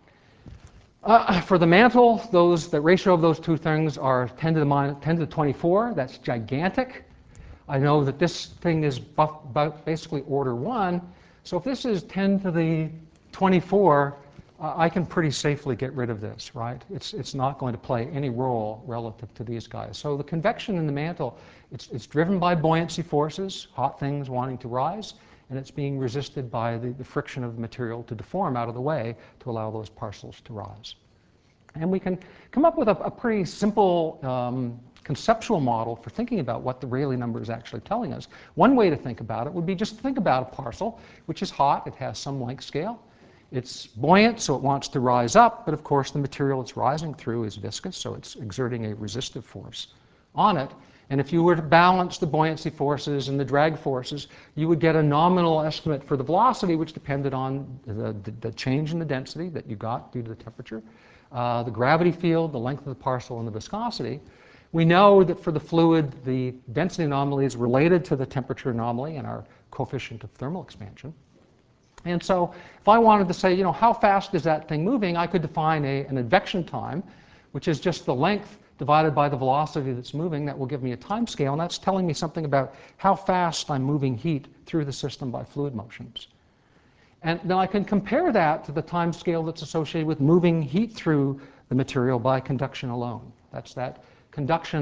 Uh, for the mantle, those, the ratio of those two things are ten to the minus, ten to the twenty-four. That's gigantic. I know that this thing is buff, buff, basically order one. So if this is ten to the twenty-four, uh, I can pretty safely get rid of this, right? It's, it's not going to play any role relative to these guys. So the convection in the mantle, it's, it's driven by buoyancy forces, hot things wanting to rise, and it's being resisted by the, the friction of the material to deform out of the way to allow those parcels to rise. And we can come up with a, a pretty simple um, conceptual model for thinking about what the Rayleigh number is actually telling us. One way to think about it would be just to think about a parcel which is hot. It has some length scale. It's buoyant, so it wants to rise up, but of course the material it's rising through is viscous, so it's exerting a resistive force on it. And if you were to balance the buoyancy forces and the drag forces, you would get a nominal estimate for the velocity, which depended on the, the, the change in the density that you got due to the temperature, uh, the gravity field, the length of the parcel, and the viscosity. We know that for the fluid, the density anomaly is related to the temperature anomaly and our coefficient of thermal expansion. And so if I wanted to say, you know, how fast is that thing moving, I could define a, an advection time, which is just the length divided by the velocity that's moving. That will give me a time scale, and that's telling me something about how fast I'm moving heat through the system by fluid motions. And now I can compare that to the time scale that's associated with moving heat through the material by conduction alone. That's that conduction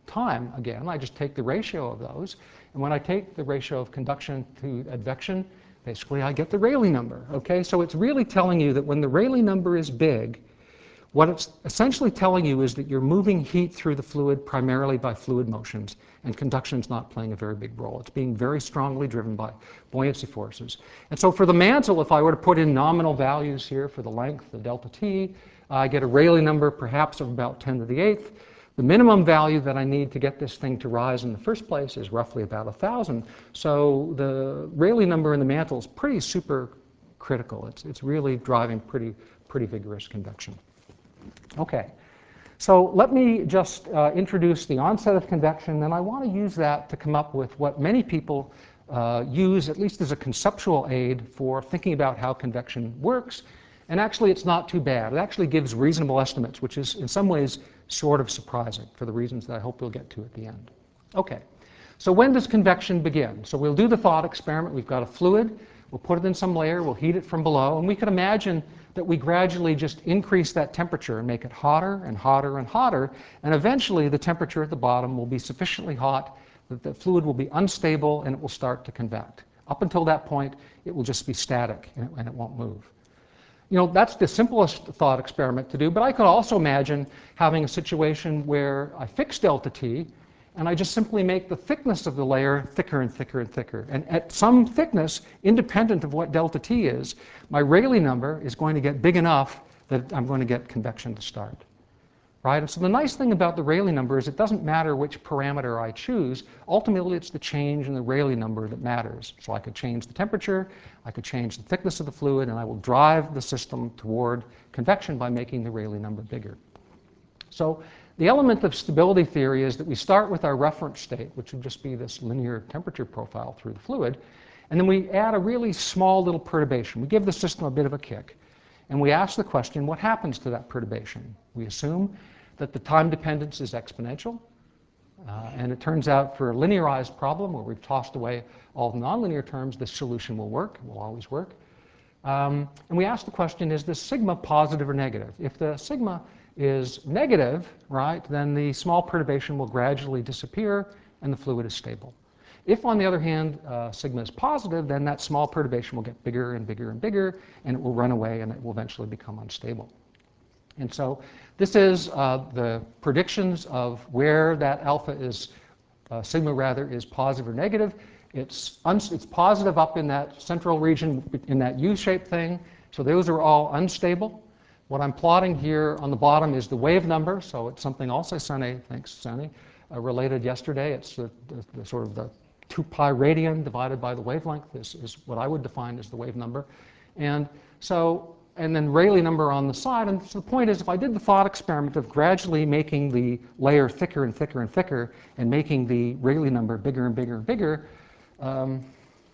time again. I just take the ratio of those. And when I take the ratio of conduction to advection, basically I get the Rayleigh number. Okay? So it's really telling you that when the Rayleigh number is big, what it's essentially telling you is that you're moving heat through the fluid primarily by fluid motions, and conduction is not playing a very big role. It's being very strongly driven by buoyancy forces. And so for the mantle, if I were to put in nominal values here for the length, the delta T, I get a Rayleigh number perhaps of about ten to the eighth. The minimum value that I need to get this thing to rise in the first place is roughly about one thousand. So the Rayleigh number in the mantle is pretty super critical. It's, it's really driving pretty, pretty vigorous convection. Okay, so let me just uh, introduce the onset of convection, and I want to use that to come up with what many people uh, use, at least as a conceptual aid, for thinking about how convection works. And actually, it's not too bad. It actually gives reasonable estimates, which is in some ways sort of surprising for the reasons that I hope we'll get to at the end. Okay, so when does convection begin? So we'll do the thought experiment. We've got a fluid. We'll put it in some layer. We'll heat it from below. And we could imagine that we gradually just increase that temperature and make it hotter and hotter and hotter. And eventually, the temperature at the bottom will be sufficiently hot that the fluid will be unstable and it will start to convect. Up until that point, it will just be static and it, and it won't move. You know, that's the simplest thought experiment to do, but I could also imagine having a situation where I fix delta T and I just simply make the thickness of the layer thicker and thicker and thicker. And at some thickness, independent of what delta T is, my Rayleigh number is going to get big enough that I'm going to get convection to start. Right? And so the nice thing about the Rayleigh number is it doesn't matter which parameter I choose. Ultimately, it's the change in the Rayleigh number that matters. So I could change the temperature, I could change the thickness of the fluid, and I will drive the system toward convection by making the Rayleigh number bigger. So the element of stability theory is that we start with our reference state, which would just be this linear temperature profile through the fluid, and then we add a really small little perturbation. We give the system a bit of a kick, and we ask the question, what happens to that perturbation? We assume that the time dependence is exponential, uh, and it turns out for a linearized problem where we've tossed away all the nonlinear terms, this solution will work, it will always work. Um, and we ask the question, is this sigma positive or negative? If the sigma is negative, right, then the small perturbation will gradually disappear and the fluid is stable. If, on the other hand, uh, sigma is positive, then that small perturbation will get bigger and bigger and bigger, and it will run away and it will eventually become unstable. And so this is uh, the predictions of where that alpha is, uh, sigma rather, is positive or negative. It's, it's positive up in that central region, in that U-shaped thing. So those are all unstable. What I'm plotting here on the bottom is the wave number. So it's something also Sunny, thanks Sunny, uh, related yesterday. It's the, the, the sort of the two pi radian divided by the wavelength is, is what I would define as the wave number. And so, and then Rayleigh number on the side. And so the point is, if I did the thought experiment of gradually making the layer thicker and thicker and thicker and making the Rayleigh number bigger and bigger and bigger, um,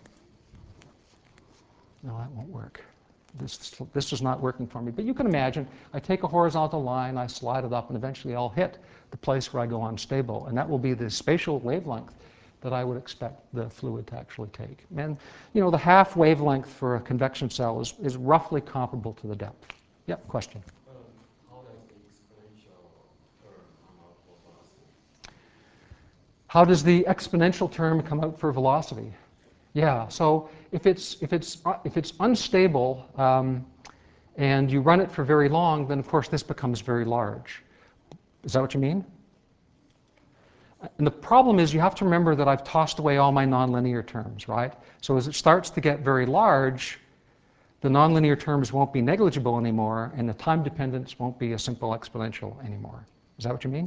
no, that won't work. This, this is not working for me. But you can imagine, I take a horizontal line, I slide it up, and eventually I'll hit the place where I go unstable. And that will be the spatial wavelength that I would expect the fluid to actually take. And you know, the half wavelength for a convection cell is, is roughly comparable to the depth. Yep, question. Um, how does the exponential term come out for velocity? How does the exponential term come out for velocity? Yeah, so if it's, if it's, uh, if it's unstable um, and you run it for very long, then of course this becomes very large. Is that what you mean? And the problem is you have to remember that I've tossed away all my nonlinear terms, right? So as it starts to get very large, the nonlinear terms won't be negligible anymore, and the time dependence won't be a simple exponential anymore. Is that what you mean?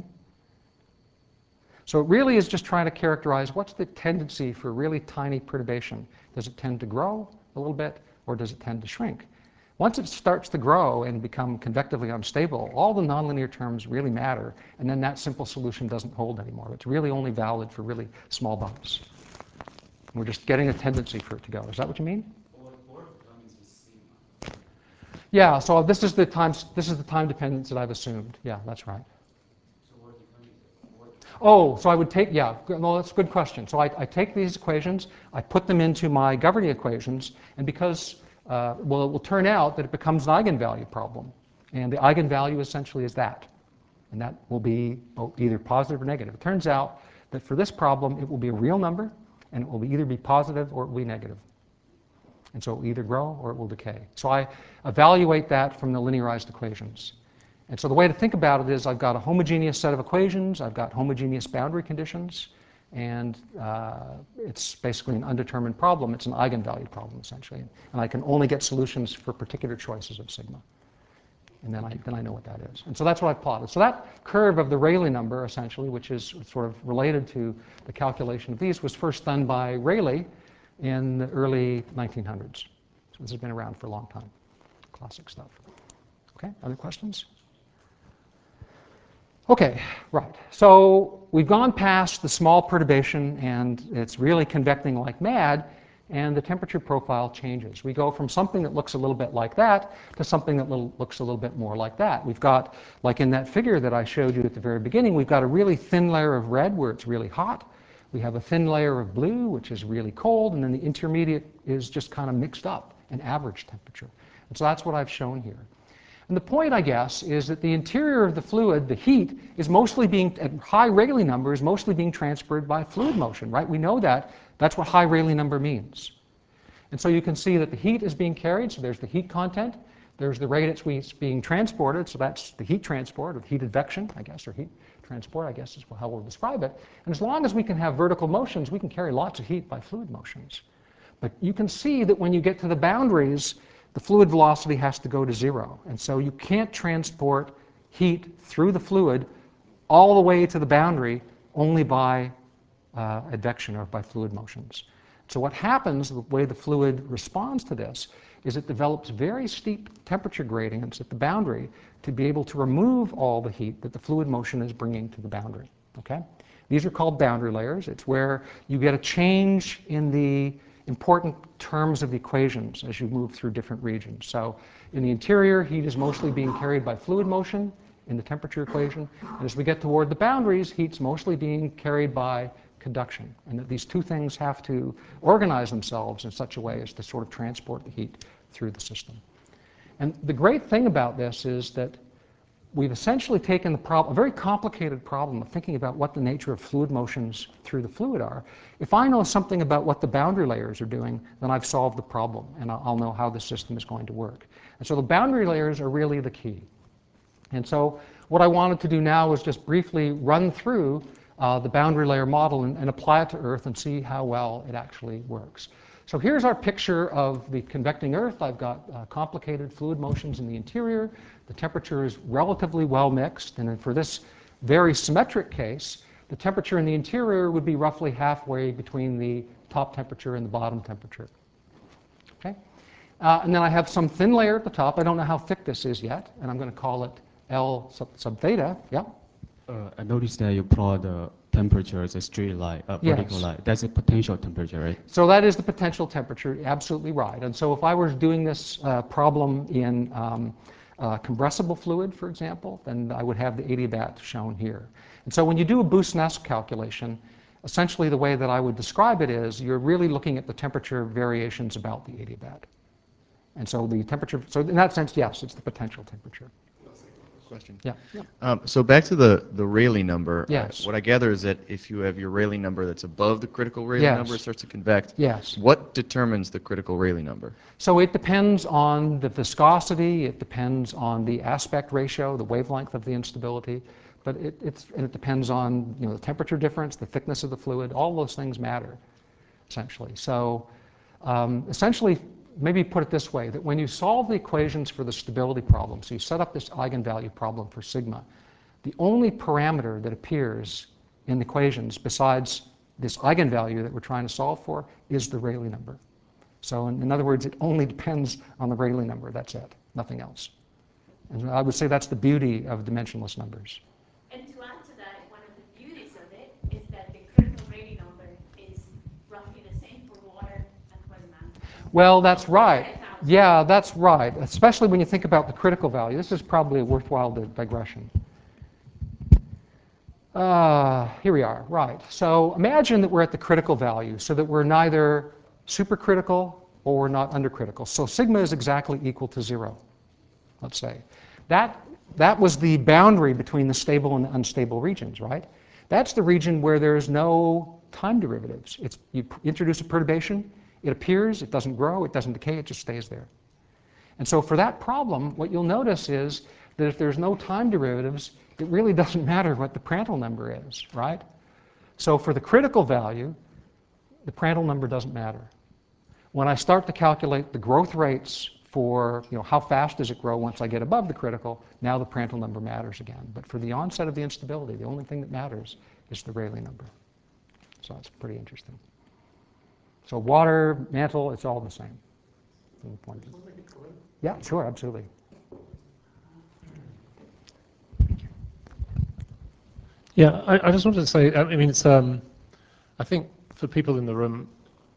So it really is just trying to characterize what's the tendency for really tiny perturbation. Does it tend to grow a little bit, or does it tend to shrink? Once it starts to grow and become convectively unstable, all the nonlinear terms really matter, and then that simple solution doesn't hold anymore. It's really only valid for really small bumps. We're just getting a tendency for it to go. Is that what you mean? What, what determines the sigma? Yeah, so this is the time, this is the time dependence that I've assumed. Yeah, that's right. So what determines it? What Oh, so I would take, yeah, well, that's a good question. So I, I take these equations, I put them into my governing equations, and because, uh, well, it will turn out that it becomes an eigenvalue problem. And the eigenvalue essentially is that. And that will be either positive or negative. It turns out that for this problem, it will be a real number, and it will be either be positive or it will be negative. And so it will either grow or it will decay. So I evaluate that from the linearized equations. And so the way to think about it is I've got a homogeneous set of equations, I've got homogeneous boundary conditions, and uh, it's basically an undetermined problem. It's an eigenvalue problem, essentially. And I can only get solutions for particular choices of sigma. And then I, then I know what that is. And so that's what I've plotted. So that curve of the Rayleigh number, essentially, which is sort of related to the calculation of these, was first done by Rayleigh in the early nineteen hundreds. So this has been around for a long time. Classic stuff. Okay, other questions? Okay, right. So we've gone past the small perturbation, and it's really convecting like mad, and the temperature profile changes. We go from something that looks a little bit like that to something that little, looks a little bit more like that. We've got, like in that figure that I showed you at the very beginning, we've got a really thin layer of red where it's really hot. We have a thin layer of blue, which is really cold, and then the intermediate is just kind of mixed up, an average temperature. And so that's what I've shown here. And the point, I guess, is that the interior of the fluid, the heat, is mostly being, at high Rayleigh number, is mostly being transferred by fluid motion, right? We know that. That's what high Rayleigh number means. And so you can see that the heat is being carried, so there's the heat content. There's the rate at which it's being transported, so that's the heat transport, or heat advection, I guess, or heat transport, I guess is how we'll describe it. And as long as we can have vertical motions, we can carry lots of heat by fluid motions. But you can see that when you get to the boundaries, the fluid velocity has to go to zero. And so you can't transport heat through the fluid all the way to the boundary only by uh, advection or by fluid motions. So what happens, the way the fluid responds to this, is it develops very steep temperature gradients at the boundary to be able to remove all the heat that the fluid motion is bringing to the boundary. Okay? These are called boundary layers. It's where you get a change in the important terms of the equations as you move through different regions. So in the interior, heat is mostly being carried by fluid motion in the temperature equation. And as we get toward the boundaries, heat's mostly being carried by conduction. And that these two things have to organize themselves in such a way as to sort of transport the heat through the system. And the great thing about this is that we've essentially taken the problem, a very complicated problem of thinking about what the nature of fluid motions through the fluid are. If I know something about what the boundary layers are doing, then I've solved the problem, and I'll know how the system is going to work. And so the boundary layers are really the key. And so what I wanted to do now is just briefly run through uh, the boundary layer model and, and apply it to Earth and see how well it actually works. So here's our picture of the convecting Earth. I've got uh, complicated fluid motions in the interior. The temperature is relatively well mixed, and for this very symmetric case, the temperature in the interior would be roughly halfway between the top temperature and the bottom temperature. Okay? Uh, and then I have some thin layer at the top. I don't know how thick this is yet, and I'm going to call it L sub, sub theta. Yeah? Uh, I noticed that you plot the temperature as a straight line, a vertical Yes. line. That's a potential temperature, right? So that is the potential temperature, absolutely right. And so if I was doing this uh, problem in um, uh, compressible fluid, for example, then I would have the adiabat shown here. And so when you do a Bousse-Nasse calculation, essentially the way that I would describe it is you're really looking at the temperature variations about the adiabat. And so the temperature, so in that sense, yes, it's the potential temperature. Question. Yeah. yeah. Um, so back to the, the Rayleigh number. Yes. Uh, what I gather is that if you have your Rayleigh number that's above the critical Rayleigh Yes. number, it starts to convect. Yes. What determines the critical Rayleigh number? So it depends on the viscosity, it depends on the aspect ratio, the wavelength of the instability, but it, it's, and it depends on you know, the temperature difference, the thickness of the fluid, all those things matter, essentially. So um, essentially, maybe put it this way, that when you solve the equations for the stability problem, so you set up this eigenvalue problem for sigma, the only parameter that appears in the equations besides this eigenvalue that we're trying to solve for is the Rayleigh number. So in, in other words, it only depends on the Rayleigh number. That's it, nothing else. And I would say that's the beauty of dimensionless numbers. And to add to that, one of the beauties of it is that the critical Rayleigh number is roughly the same for water and for the man. Well, that's right. Yeah, that's right, especially when you think about the critical value. This is probably a worthwhile digression. Uh, here we are, right. So imagine that we're at the critical value, so that we're neither supercritical or we're not undercritical. So sigma is exactly equal to zero, let's say. That that was the boundary between the stable and the unstable regions, right? That's the region where there's no time derivatives. It's, you introduce a perturbation, it appears, it doesn't grow, it doesn't decay, it just stays there. And so for that problem, what you'll notice is that if there's no time derivatives, it really doesn't matter what the Prandtl number is, right? So for the critical value, the Prandtl number doesn't matter. When I start to calculate the growth rates for, you know, how fast does it grow once I get above the critical, now the Prandtl number matters again. But for the onset of the instability, the only thing that matters is the Rayleigh number. So it's pretty interesting. So water, mantle, it's all the same. From the point of view. Yeah, sure, absolutely. Yeah, I, I just wanted to say, I mean, it's, um, I think for people in the room,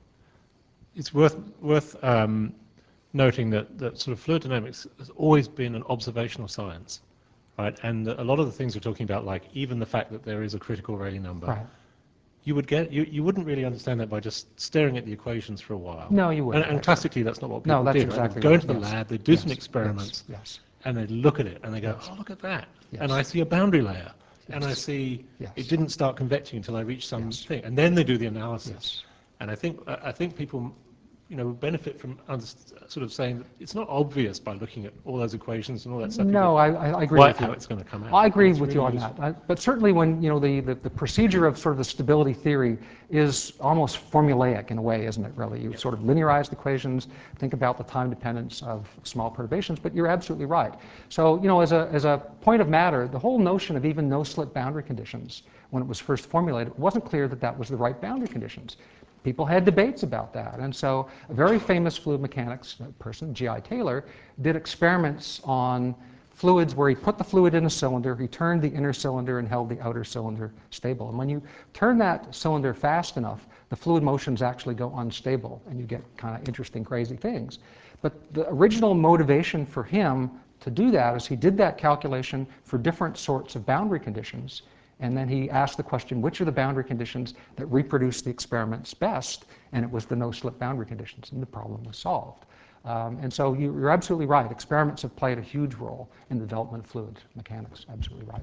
it's worth, worth um, noting that, that sort of fluid dynamics has always been an observational science, right? And a lot of the things we're talking about, like even the fact that there is a critical Rayleigh number, Right. you would get, you, you wouldn't really understand that by just staring at the equations for a while. No, you wouldn't. And, and classically, that's not what people No, that's did. Right? exactly They'd go right. into the Yes. lab, they'd do Yes. some experiments, Yes. Yes. and they'd look at it, and they go, Yes. oh, look at that. Yes. And I see a boundary layer. And I Yes. see Yes. it didn't start convecting until I reached some Yes. thing. And then they do the analysis. Yes. And I think, I think people, you know, benefit from under, sort of saying that it's not obvious by looking at all those equations and all that stuff. No, I, I agree what, with you. how it's going to come out. I agree It's with really you on useful. that. I, but certainly when, you know, the, the, the procedure of sort of the stability theory is almost formulaic in a way, isn't it, really? You sort of linearize the equations, think about the time dependence of small perturbations, but you're absolutely right. So, you know, as a, as a point of matter, the whole notion of even no-slip boundary conditions, when it was first formulated, it wasn't clear that that was the right boundary conditions. People had debates about that. And so a very famous fluid mechanics person, G I Taylor, did experiments on fluids where he put the fluid in a cylinder, he turned the inner cylinder and held the outer cylinder stable. And when you turn that cylinder fast enough, the fluid motions actually go unstable, and you get kind of interesting, crazy things. But the original motivation for him to do that is he did that calculation for different sorts of boundary conditions. And then he asked the question, which are the boundary conditions that reproduce the experiments best? And it was the no-slip boundary conditions, and the problem was solved. Um, and so you, you're absolutely right. Experiments have played a huge role in the development of fluid mechanics. Absolutely right.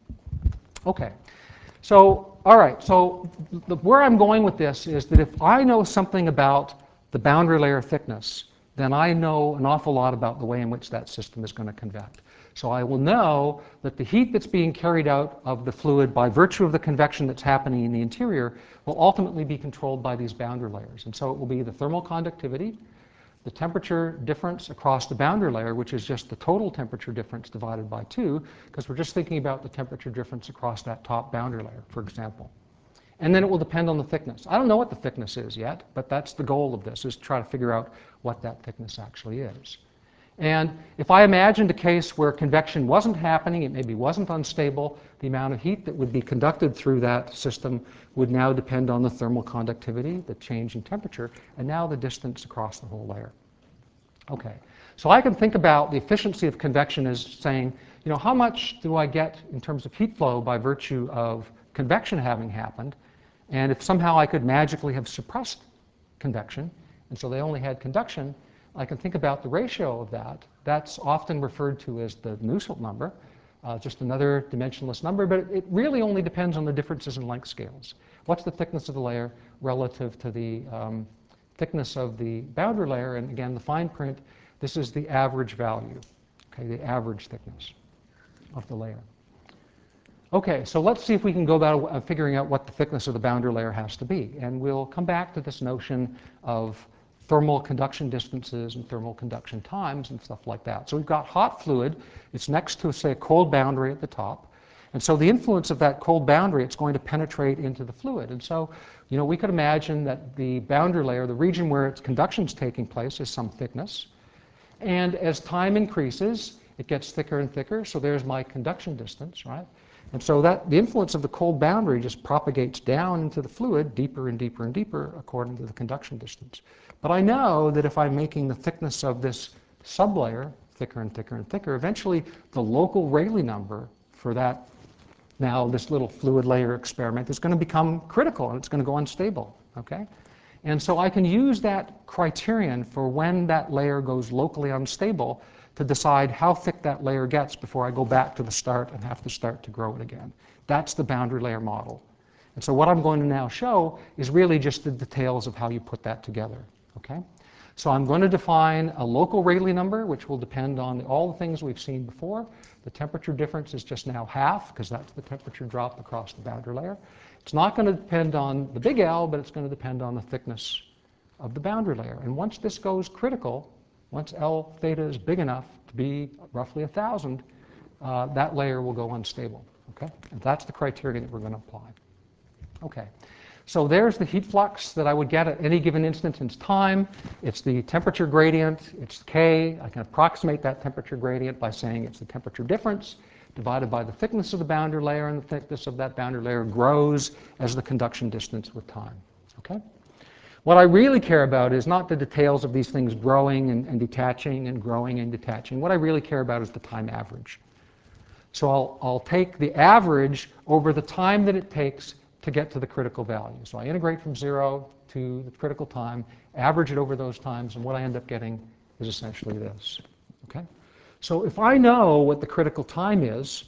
Okay. So, all right. So the, where I'm going with this is that if I know something about the boundary layer thickness, then I know an awful lot about the way in which that system is going to convect. So I will know that the heat that's being carried out of the fluid by virtue of the convection that's happening in the interior will ultimately be controlled by these boundary layers. And so it will be the thermal conductivity, the temperature difference across the boundary layer, which is just the total temperature difference divided by two, because we're just thinking about the temperature difference across that top boundary layer, for example. And then it will depend on the thickness. I don't know what the thickness is yet, but that's the goal of this, is to try to figure out what that thickness actually is. And if I imagined a case where convection wasn't happening, it maybe wasn't unstable, the amount of heat that would be conducted through that system would now depend on the thermal conductivity, the change in temperature, and now the distance across the whole layer. Okay, so I can think about the efficiency of convection as saying, you know, how much do I get in terms of heat flow by virtue of convection having happened? And if somehow I could magically have suppressed convection, and so they only had conduction, I can think about the ratio of that. That's often referred to as the Nusselt number, uh, just another dimensionless number, but it really only depends on the differences in length scales. What's the thickness of the layer relative to the um, thickness of the boundary layer? And again, the fine print, this is the average value, okay, the average thickness of the layer. Okay, so let's see if we can go about uh, figuring out what the thickness of the boundary layer has to be. And we'll come back to this notion of thermal conduction distances and thermal conduction times and stuff like that. So we've got hot fluid. It's next to, say, a cold boundary at the top. And so the influence of that cold boundary, it's going to penetrate into the fluid. And so, you know, we could imagine that the boundary layer, the region where its conduction is taking place, is some thickness. And as time increases, it gets thicker and thicker. So there's my conduction distance, right? And so that the influence of the cold boundary just propagates down into the fluid deeper and deeper and deeper according to the conduction distance. But I know that if I'm making the thickness of this sublayer thicker and thicker and thicker, eventually the local Rayleigh number for that, now this little fluid layer experiment, is going to become critical and it's going to go unstable. Okay? And so I can use that criterion for when that layer goes locally unstable to decide how thick that layer gets before I go back to the start and have to start to grow it again. That's the boundary layer model. And so what I'm going to now show is really just the details of how you put that together. Okay? So I'm going to define a local Rayleigh number, which will depend on all the things we've seen before. The temperature difference is just now half, because that's the temperature drop across the boundary layer. It's not going to depend on the big L, but it's going to depend on the thickness of the boundary layer. And once this goes critical, once L theta is big enough to be roughly one thousand, uh, that layer will go unstable. Okay? And that's the criteria that we're going to apply. Okay. So there's the heat flux that I would get at any given instance in time. It's the temperature gradient. It's K. I can approximate that temperature gradient by saying it's the temperature difference divided by the thickness of the boundary layer, and the thickness of that boundary layer grows as the conduction distance with time. Okay? What I really care about is not the details of these things growing and, and detaching and growing and detaching. What I really care about is the time average. So I'll, I'll take the average over the time that it takes to get to the critical value. So I integrate from zero to the critical time, average it over those times, and what I end up getting is essentially this. Okay? So if I know what the critical time is,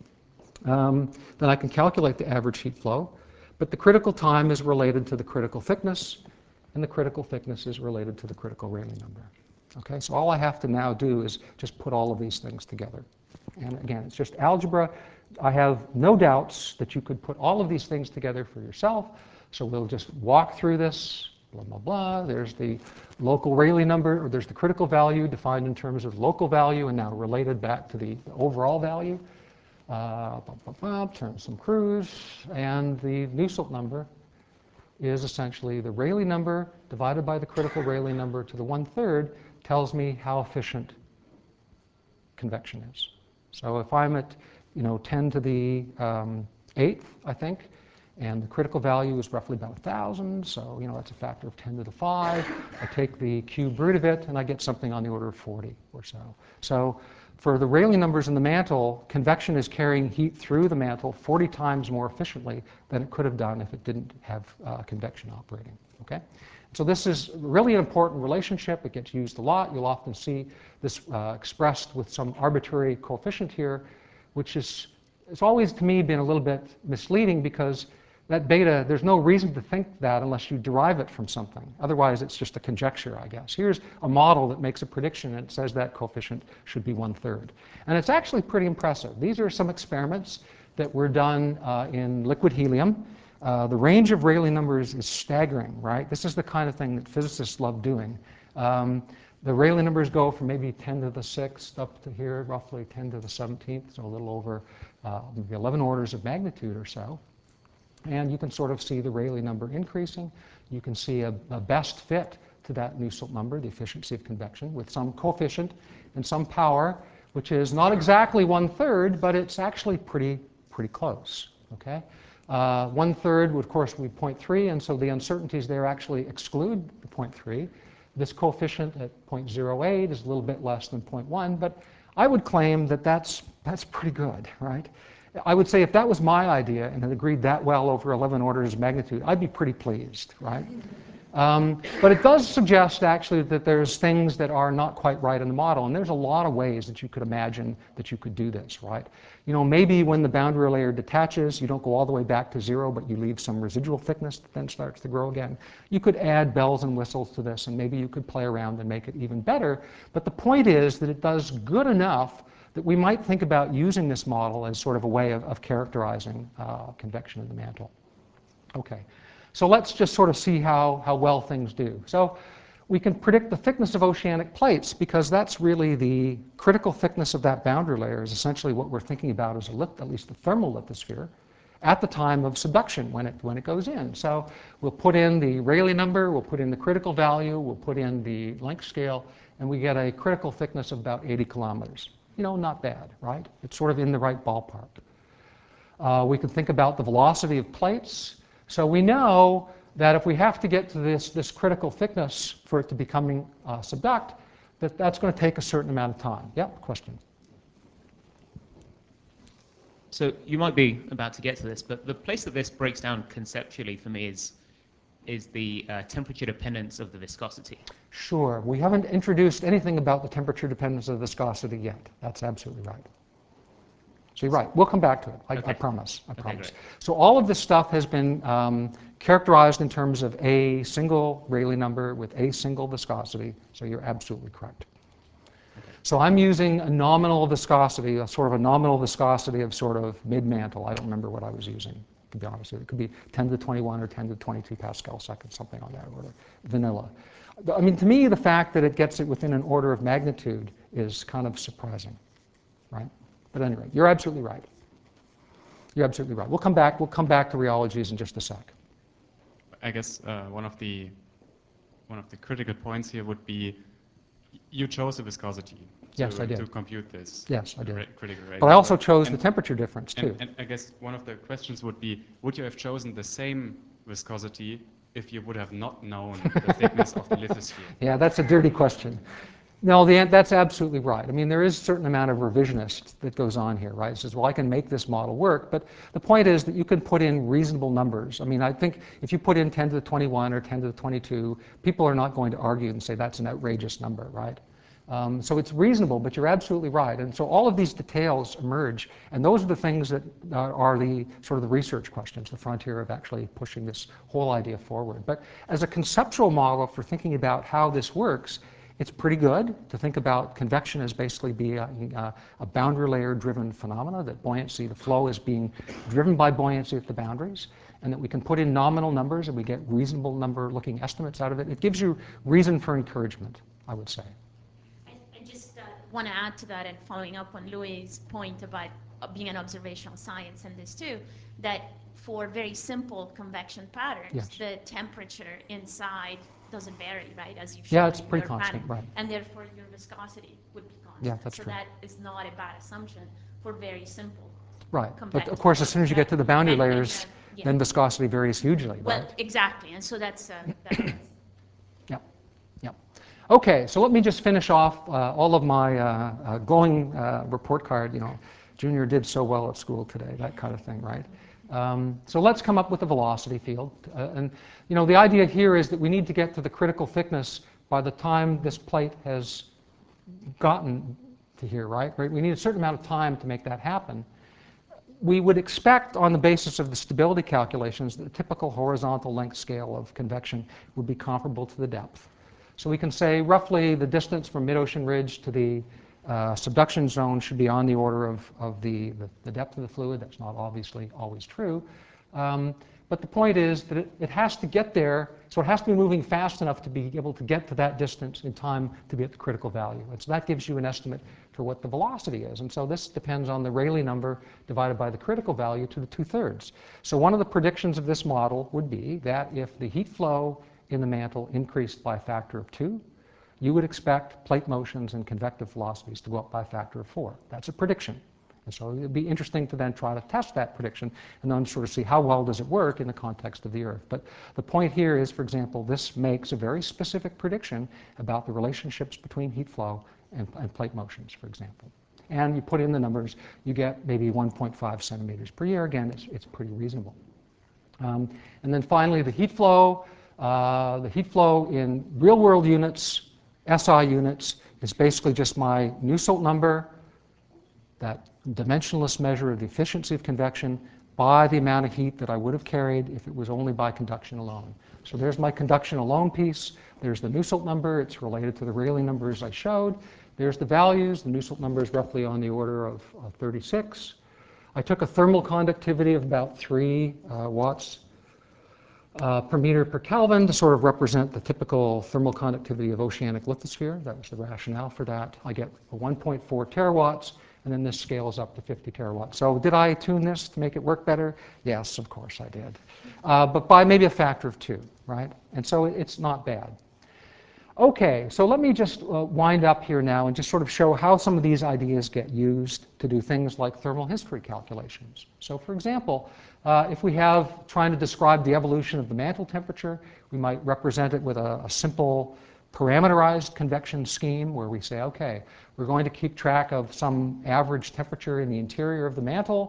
um, then I can calculate the average heat flow. But the critical time is related to the critical thickness, and the critical thickness is related to the critical Rayleigh number. Okay? So all I have to now do is just put all of these things together. And again, it's just algebra. I have no doubts that you could put all of these things together for yourself. So we'll just walk through this, blah, blah, blah. There's the local Rayleigh number, or there's the critical value defined in terms of local value and now related back to the overall value. Uh, blah, blah, blah, turn some cruise. And the Nusselt number is essentially the Rayleigh number divided by the critical Rayleigh number to the one-third tells me how efficient convection is. So if I'm at you know, ten to the um, eighth, I think, and the critical value is roughly about one thousand, so you know that's a factor of ten to the five. I take the cube root of it, and I get something on the order of forty or so. So for the Rayleigh numbers in the mantle, convection is carrying heat through the mantle forty times more efficiently than it could have done if it didn't have uh, convection operating. Okay? So this is really an important relationship. It gets used a lot. You'll often see this uh, expressed with some arbitrary coefficient here, which is, it's always to me been a little bit misleading, because that beta, there's no reason to think that unless you derive it from something. Otherwise, it's just a conjecture, I guess. Here's a model that makes a prediction, and it says that coefficient should be one-third. And it's actually pretty impressive. These are some experiments that were done uh, in liquid helium. Uh, the range of Rayleigh numbers is staggering, right? This is the kind of thing that physicists love doing. Um, The Rayleigh numbers go from maybe ten to the sixth up to here, roughly ten to the seventeenth, so a little over uh, maybe eleven orders of magnitude or so. And you can sort of see the Rayleigh number increasing. You can see a, a best fit to that Nusselt number, the efficiency of convection, with some coefficient and some power, which is not exactly one-third, but it's actually pretty, pretty close. Okay? Uh, one-third would, of course, be zero point three, and so the uncertainties there actually exclude the zero point three. This coefficient at zero point zero eight is a little bit less than zero point one, but I would claim that that's, that's pretty good, right? I would say if that was my idea and it agreed that well over eleven orders of magnitude, I'd be pretty pleased, right? Um, but it does suggest, actually, that there's things that are not quite right in the model, and there's a lot of ways that you could imagine that you could do this, right? You know, maybe when the boundary layer detaches, you don't go all the way back to zero, but you leave some residual thickness that then starts to grow again. You could add bells and whistles to this, and maybe you could play around and make it even better. But the point is that it does good enough that we might think about using this model as sort of a way of, of characterizing uh, convection in the mantle. Okay. So let's just sort of see how, how well things do. So we can predict the thickness of oceanic plates, because that's really the critical thickness of that boundary layer is essentially what we're thinking about as a lift, at least the thermal lithosphere, at the time of subduction when it, when it goes in. So we'll put in the Rayleigh number, we'll put in the critical value, we'll put in the length scale, and we get a critical thickness of about eighty kilometers. You know, not bad, right? It's sort of in the right ballpark. Uh, we can think about the velocity of plates. So we know that if we have to get to this, this critical thickness for it to becoming uh, subduct, that that's going to take a certain amount of time. Yep, question. So you might be about to get to this, but the place that this breaks down conceptually for me is is the uh, temperature dependence of the viscosity. Sure. We haven't introduced anything about the temperature dependence of viscosity yet. That's absolutely right. So you're right. We'll come back to it. I, Okay. I promise. I Okay, promise. great. So all of this stuff has been um, characterized in terms of a single Rayleigh number with a single viscosity. So you're absolutely correct. Okay. So I'm using a nominal viscosity, a sort of a nominal viscosity of sort of mid-mantle. I don't remember what I was using, to be honest with you. It could be ten to the twenty-one or ten to the twenty-two Pascal seconds, something on that order. Vanilla. I mean, to me, the fact that it gets it within an order of magnitude is kind of surprising, right? But anyway, you're absolutely right. You're absolutely right. We'll come back. We'll come back to rheologies in just a sec. I guess uh, one of the one of the critical points here would be you chose a viscosity to, Yes, I did. to compute this. Yes, I did. ra- critical rate But I also number. chose And- the temperature difference too. And, and I guess one of the questions would be, would you have chosen the same viscosity if you would have not known the thickness of the lithosphere? Yeah, that's a dirty question. No, the, an- that's absolutely right. I mean, there is a certain amount of revisionist that goes on here, right? It says, well, I can make this model work, but the point is that you can put in reasonable numbers. I mean, I think if you put in ten to the twenty-one or ten to the twenty-two, people are not going to argue and say that's an outrageous number, right? Um, so it's reasonable, but you're absolutely right. And so all of these details emerge, and those are the things that uh, are the sort of the research questions, the frontier of actually pushing this whole idea forward. But as a conceptual model for thinking about how this works, it's pretty good to think about convection as basically being a, a boundary layer driven phenomena, that buoyancy, the flow is being driven by buoyancy at the boundaries, and that we can put in nominal numbers and we get reasonable number looking estimates out of it. It gives you reason for encouragement, I would say. I, I just uh, want to add to that, and following up on Louis' point about uh, being an observational science and this too, that for very simple convection patterns, Yes. the temperature inside doesn't vary, right, as you Yeah, showed it's in pretty your constant, pattern. right. And therefore your viscosity would be constant. Yeah, that's so true. that is not a bad assumption for very simple. Right. But convective of course, as soon as you get to the boundary And- and layers, then- yeah. then viscosity varies hugely, Well, right? exactly, and so that's, uh, that's Yep, yep. Okay, so let me just finish off uh, all of my uh, uh, glowing uh, report card, you know, Junior did so well at school today, that kind of thing, right? Um, so let's come up with a velocity field. Uh, and, you know, the idea here is that we need to get to the critical thickness by the time this plate has gotten to here, right? right? We need a certain amount of time to make that happen. We would expect, on the basis of the stability calculations, that the typical horizontal length scale of convection would be comparable to the depth. So we can say roughly the distance from mid-ocean ridge to the uh, subduction zone should be on the order of, of the, the, the depth of the fluid. That's not obviously always true. Um, but the point is that it, it has to get there, so it has to be moving fast enough to be able to get to that distance in time to be at the critical value. And so that gives you an estimate for what the velocity is. And so this depends on the Rayleigh number divided by the critical value to the two-thirds. So one of the predictions of this model would be that if the heat flow in the mantle increased by a factor of two, you would expect plate motions and convective velocities to go up by a factor of four. That's a prediction. And so it would be interesting to then try to test that prediction and then sort of see how well does it work in the context of the Earth. But the point here is, for example, this makes a very specific prediction about the relationships between heat flow and, and plate motions, for example. And you put in the numbers, you get maybe one point five centimeters per year. Again, it's, it's pretty reasonable. Um, and then finally, the heat flow. Uh, the heat flow in real-world units, S I units, is basically just my Nusselt number, that dimensionless measure of the efficiency of convection, by the amount of heat that I would have carried if it was only by conduction alone. So there's my conduction alone piece. There's the Nusselt number. It's related to the Rayleigh numbers I showed. There's the values. The Nusselt number is roughly on the order of, of thirty-six. I took a thermal conductivity of about three uh, watts uh, per meter per Kelvin to sort of represent the typical thermal conductivity of oceanic lithosphere. That was the rationale for that. I get one point four terawatts. And then this scales up to fifty terawatts. So did I tune this to make it work better? Yes, of course I did. Uh, but by maybe a factor of two, right? And so it's not bad. Okay, so let me just uh, wind up here now and just sort of show how some of these ideas get used to do things like thermal history calculations. So for example, uh, if we have trying to describe the evolution of the mantle temperature, we might represent it with a, a simple parameterized convection scheme where we say, okay, we're going to keep track of some average temperature in the interior of the mantle,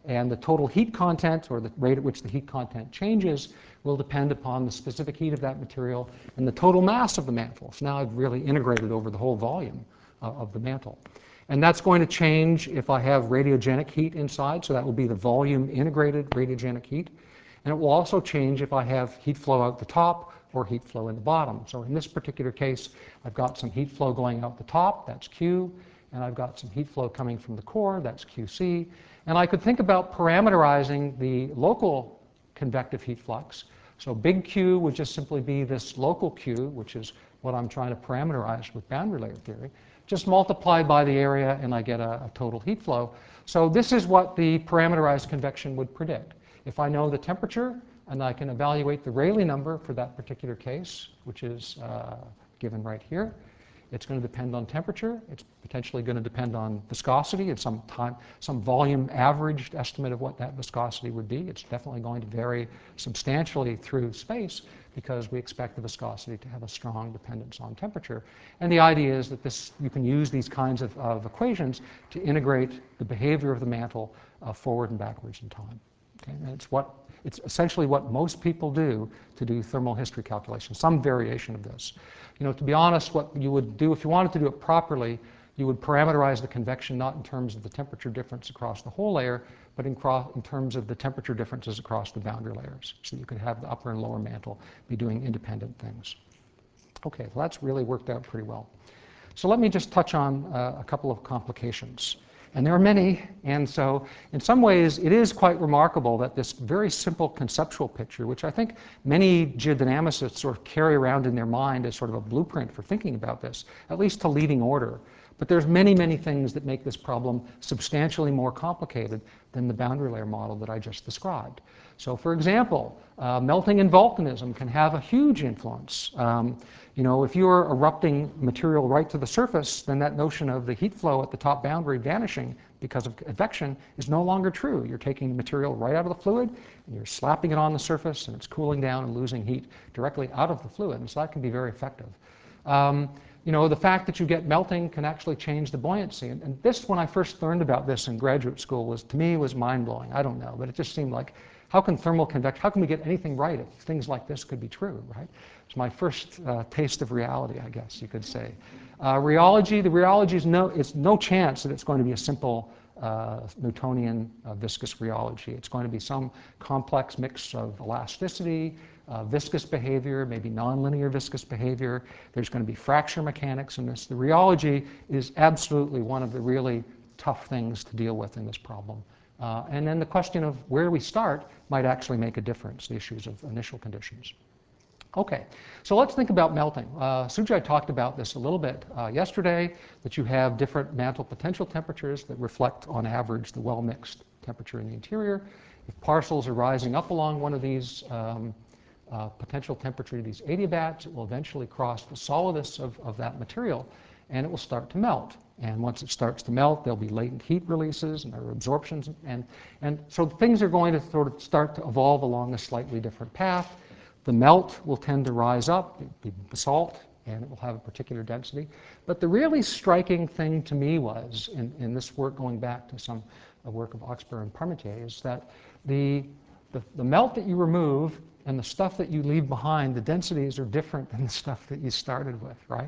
And the total heat content, or the rate at which the heat content changes, will depend upon the specific heat of that material and the total mass of the mantle. So now I've really integrated over the whole volume uh, of the mantle. And that's going to change if I have radiogenic heat inside, so that will be the volume integrated radiogenic heat. And it will also change if I have heat flow out the top or heat flow in the bottom. So in this particular case, I've got some heat flow going out the top, that's Q, and I've got some heat flow coming from the core, that's Q C. And I could think about parameterizing the local convective heat flux. So big Q would just simply be this local Q, which is what I'm trying to parameterize with boundary layer theory, just multiplied by the area, and I get a, a total heat flow. So this is what the parameterized convection would predict. If I know the temperature, and I can evaluate the Rayleigh number for that particular case, which is uh, given right here. It's going to depend on temperature. It's potentially going to depend on viscosity and some time, some volume averaged estimate of what that viscosity would be. It's definitely going to vary substantially through space because we expect the viscosity to have a strong dependence on temperature. And the idea is that this, you can use these kinds of, of equations to integrate the behavior of the mantle uh, forward and backwards in time. Okay? And it's what It's essentially what most people do to do thermal history calculations, some variation of this. You know, to be honest, what you would do if you wanted to do it properly, you would parameterize the convection not in terms of the temperature difference across the whole layer, but in, in terms of the temperature differences across the boundary layers. So you could have the upper and lower mantle be doing independent things. Okay, well, that's really worked out pretty well. So let me just touch on uh, a couple of complications. And there are many, and so in some ways it is quite remarkable that this very simple conceptual picture, which I think many geodynamicists sort of carry around in their mind as sort of a blueprint for thinking about this, at least to leading order. But there's many, many things that make this problem substantially more complicated than the boundary layer model that I just described. So for example, uh, melting and volcanism can have a huge influence. Um, you know, if you're erupting material right to the surface, then that notion of the heat flow at the top boundary vanishing because of convection is no longer true. You're taking material right out of the fluid, and you're slapping it on the surface, and it's cooling down and losing heat directly out of the fluid, and so that can be very effective. Um, you know, the fact that you get melting can actually change the buoyancy. And, and this, when I first learned about this in graduate school, was, to me, was mind-blowing. I don't know, but it just seemed like, how can thermal convection, how can we get anything right if things like this could be true, right? It's my first uh, taste of reality, I guess you could say. Uh, rheology, the rheology is no, it's no chance that it's going to be a simple uh, Newtonian uh, viscous rheology. It's going to be some complex mix of elasticity, Uh, viscous behavior, maybe nonlinear viscous behavior. There's going to be fracture mechanics in this. The rheology is absolutely one of the really tough things to deal with in this problem. Uh, and then the question of where we start might actually make a difference, the issues of initial conditions. Okay, so let's think about melting. Uh, Sujai talked about this a little bit uh, yesterday, that you have different mantle potential temperatures that reflect, on average, the well-mixed temperature in the interior. If parcels are rising up along one of these um, Uh, potential temperature of these adiabats, it will eventually cross the solidus of, of that material, and it will start to melt. And once it starts to melt, there'll be latent heat releases and there are absorptions. And, and so things are going to sort of start to evolve along a slightly different path. The melt will tend to rise up, it'll be basalt, and it will have a particular density. But the really striking thing to me was, in, in this work going back to some uh, work of Oxburgh and Parmentier, is that the, the, the melt that you remove and the stuff that you leave behind, the densities are different than the stuff that you started with, right?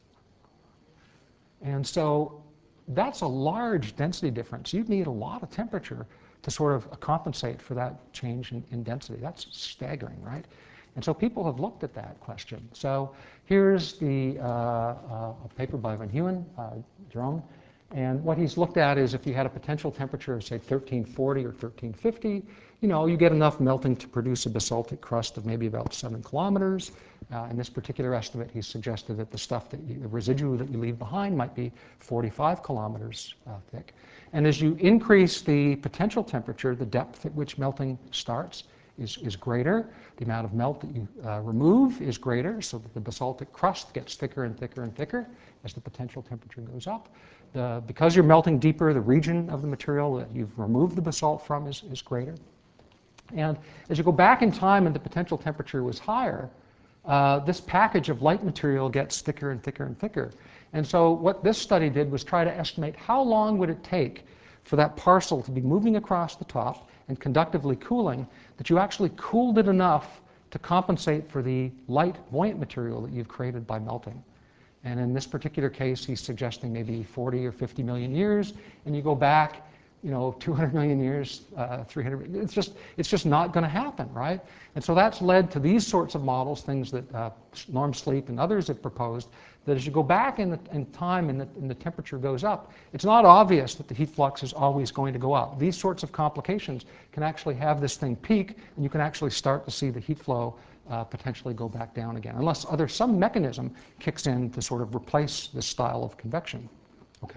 And so that's a large density difference. You'd need a lot of temperature to sort of compensate for that change in, in density. That's staggering, right? And so people have looked at that question. So here's the uh, uh, a paper by Van Heuen, uh, Jerome. And what he's looked at is if you had a potential temperature of, say, thirteen forty or thirteen fifty, you know, you get enough melting to produce a basaltic crust of maybe about seven kilometers. Uh, in this particular estimate, he suggested that the stuff that you, the residue that you leave behind might be forty-five kilometers uh, thick. And as you increase the potential temperature, the depth at which melting starts is, is greater. The amount of melt that you uh, remove is greater, so that the basaltic crust gets thicker and thicker and thicker as the potential temperature goes up. The, because you're melting deeper, the region of the material that you've removed the basalt from is, is greater. And as you go back in time and the potential temperature was higher, uh, this package of light material gets thicker and thicker and thicker. And so what this study did was try to estimate how long would it take for that parcel to be moving across the top and conductively cooling, that you actually cooled it enough to compensate for the light, buoyant material that you've created by melting. And in this particular case, he's suggesting maybe forty or fifty million years, and you go back, you know, two hundred million years, uh, three hundred. It's just, it's just not going to happen, right? And so that's led to these sorts of models, things that uh, Norm Sleep and others have proposed, that as you go back in, the, in time and the, and the temperature goes up, it's not obvious that the heat flux is always going to go up. These sorts of complications can actually have this thing peak, and you can actually start to see the heat flow uh, potentially go back down again, unless other some mechanism kicks in to sort of replace this style of convection. Okay.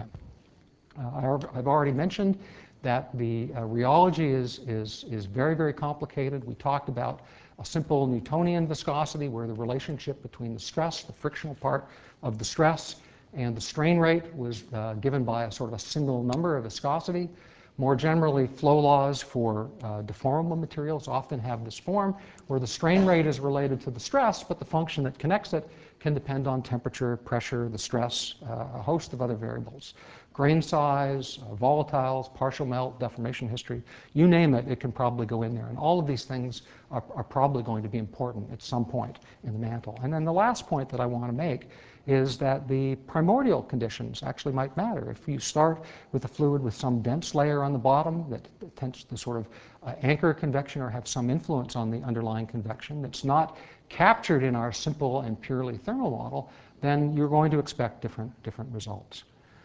Uh, I've already mentioned that the uh, rheology is, is, is very, very complicated. We talked about a simple Newtonian viscosity, where the relationship between the stress, the frictional part of the stress, and the strain rate was uh, given by a sort of a single number of viscosity. More generally, flow laws for uh, deformable materials often have this form, where the strain rate is related to the stress, but the function that connects it can depend on temperature, pressure, the stress, uh, a host of other variables. Grain size, uh, volatiles, partial melt, deformation history, you name it, it can probably go in there. And all of these things are, are probably going to be important at some point in the mantle. And then the last point that I want to make is that the primordial conditions actually might matter. If you start with a fluid with some dense layer on the bottom that tends to sort of uh, anchor convection or have some influence on the underlying convection that's not captured in our simple and purely thermal model, then you're going to expect different, different results.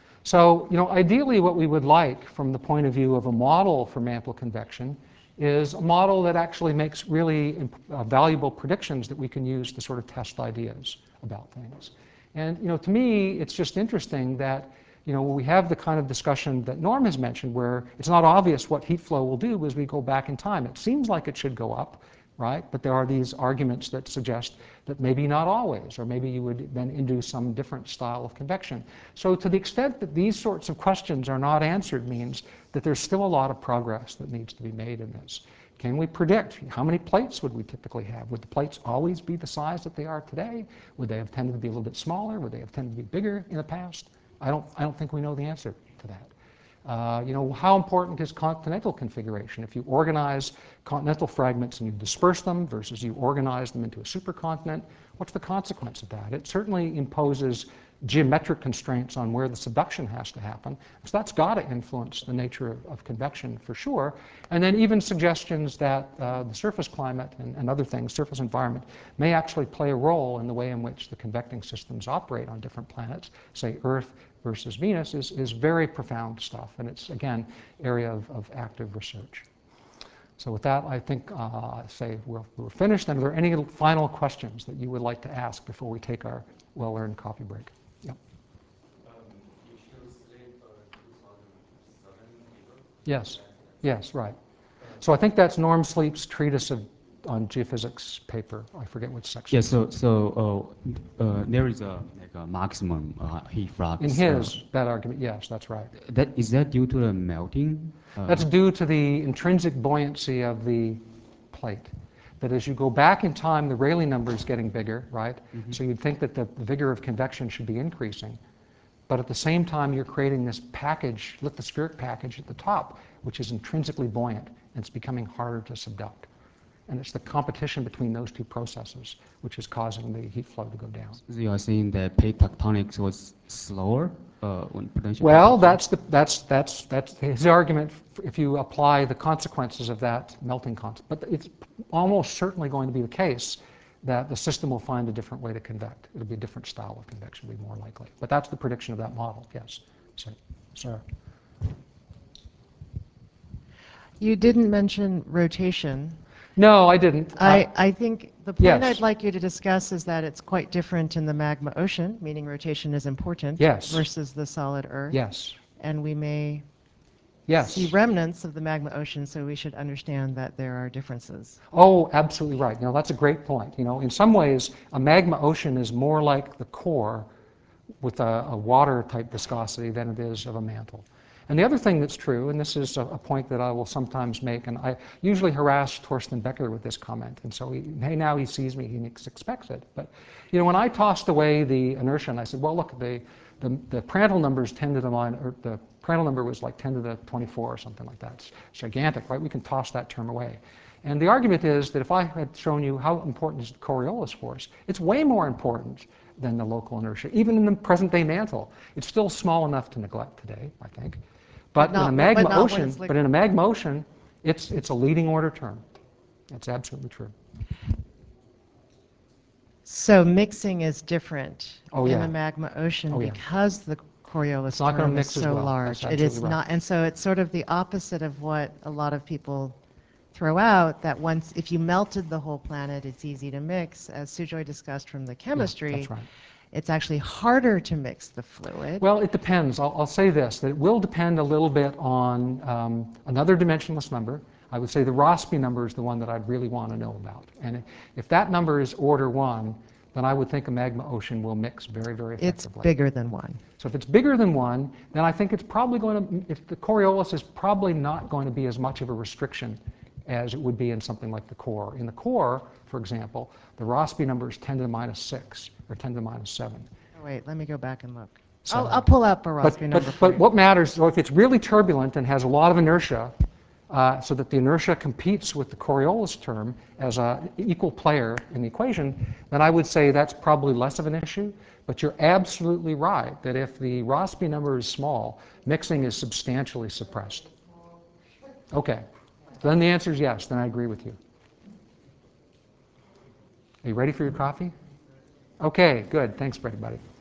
So, you know, ideally what we would like from the point of view of a model for mantle convection is a model that actually makes really uh, valuable predictions that we can use to sort of test ideas about things. And, you know, to me, it's just interesting that, you know, we have the kind of discussion that Norm has mentioned, where it's not obvious what heat flow will do as we go back in time. It seems like it should go up, right? But there are these arguments that suggest that maybe not always, or maybe you would then induce some different style of convection. So to the extent that these sorts of questions are not answered means that there's still a lot of progress that needs to be made in this. Can we predict how many plates would we typically have? Would the plates always be the size that they are today? Would they have tended to be a little bit smaller? Would they have tended to be bigger in the past? I don't, I don't think we know the answer to that. Uh, you know, how important is continental configuration? If you organize continental fragments and you disperse them versus you organize them into a supercontinent, what's the consequence of that? It certainly imposes geometric constraints on where the subduction has to happen. So that's got to influence the nature of, of convection for sure. And then even suggestions that uh, the surface climate and, and other things, surface environment, may actually play a role in the way in which the convecting systems operate on different planets, say Earth versus Venus, is, is very profound stuff. And it's, again, area of, of active research. So with that, I think uh, I say we're, we're finished. And are there any final questions that you would like to ask before we take our well-earned coffee break? Yep. Um, you chose Sleep uh, two thousand seven paper? Yes. Yes, right. So I think that's Norm Sleep's treatise of, on geophysics paper. I forget which section. Yeah, so, so uh, uh, there is a, like a maximum uh, heat flux. In his, uh, that argument, yes, that's right. That, is that due to the melting? Uh, That's due to the intrinsic buoyancy of the plate. That as you go back in time, the Rayleigh number is getting bigger, right? Mm-hmm. So you'd think that the vigor of convection should be increasing. But at the same time, you're creating this package, lithospheric package at the top, which is intrinsically buoyant, and it's becoming harder to subduct. And it's the competition between those two processes which is causing the heat flow to go down. So you are saying that plate tectonics was slower uh, when potential? Well, that's, the, that's, that's, that's his argument if you apply the consequences of that melting constant. But it's almost certainly going to be the case that the system will find a different way to convect. It'll be a different style of convection, will be more likely. But that's the prediction of that model, yes. So, Sarah. You didn't mention rotation. No, I didn't. I, I think the point yes. I'd like you to discuss is that it's quite different in the magma ocean, meaning rotation is important, yes. versus the solid Earth. Yes. And we may yes. see remnants of the magma ocean, so we should understand that there are differences. Oh, absolutely right. You know, that's a great point. You know, in some ways, a magma ocean is more like the core with a, a water-type viscosity than it is of a mantle. And the other thing that's true, and this is a, a point that I will sometimes make, and I usually harass Torsten Becker with this comment, and so he, hey, now he sees me, he expects it. But, you know, when I tossed away the inertia, and I said, well, look, the, the, the Prandtl numbers tended to mine, or the Prandtl number was like ten to the twenty-four or something like that. It's gigantic, right? We can toss that term away. And the argument is that if I had shown you how important is the Coriolis force, it's way more important than the local inertia. Even in the present-day mantle, it's still small enough to neglect today, I think. But, But not- in a magma but not when ocean, it's liquid. but in a magma ocean, it's it's a leading order term. That's absolutely true. So mixing is different Oh, in yeah. the magma ocean Oh, yeah. because the Coriolis It's not gonna term is mix as so well. large. That's It is absolutely right. not, and so it's sort of the opposite of what a lot of people throw out, that once, if you melted the whole planet, it's easy to mix. As Sujoy discussed from the chemistry, that's right. it's actually harder to mix the fluid. Well, it depends. I'll, I'll say this, that it will depend a little bit on um, another dimensionless number. I would say the Rossby number is the one that I'd really want to know about. And if that number is order one, then I would think a magma ocean will mix very, very It's effectively. bigger than one. So if it's bigger than one, then I think it's probably going to, if the Coriolis is probably not going to be as much of a restriction as it would be in something like the core. In the core, for example, the Rossby number is ten to the minus six or ten to the minus seven. Oh, wait, let me go back and look. So- I'll, I'll pull up a But, Rossby number but, for but you. what matters, so if it's really turbulent and has a lot of inertia, uh, so that the inertia competes with the Coriolis term as an equal player in the equation, then I would say that's probably less of an issue. But you're absolutely right that if the Rossby number is small, mixing is substantially suppressed. Okay, then the answer is yes, then I agree with you. Are you ready for your coffee? Okay, good. Thanks, everybody.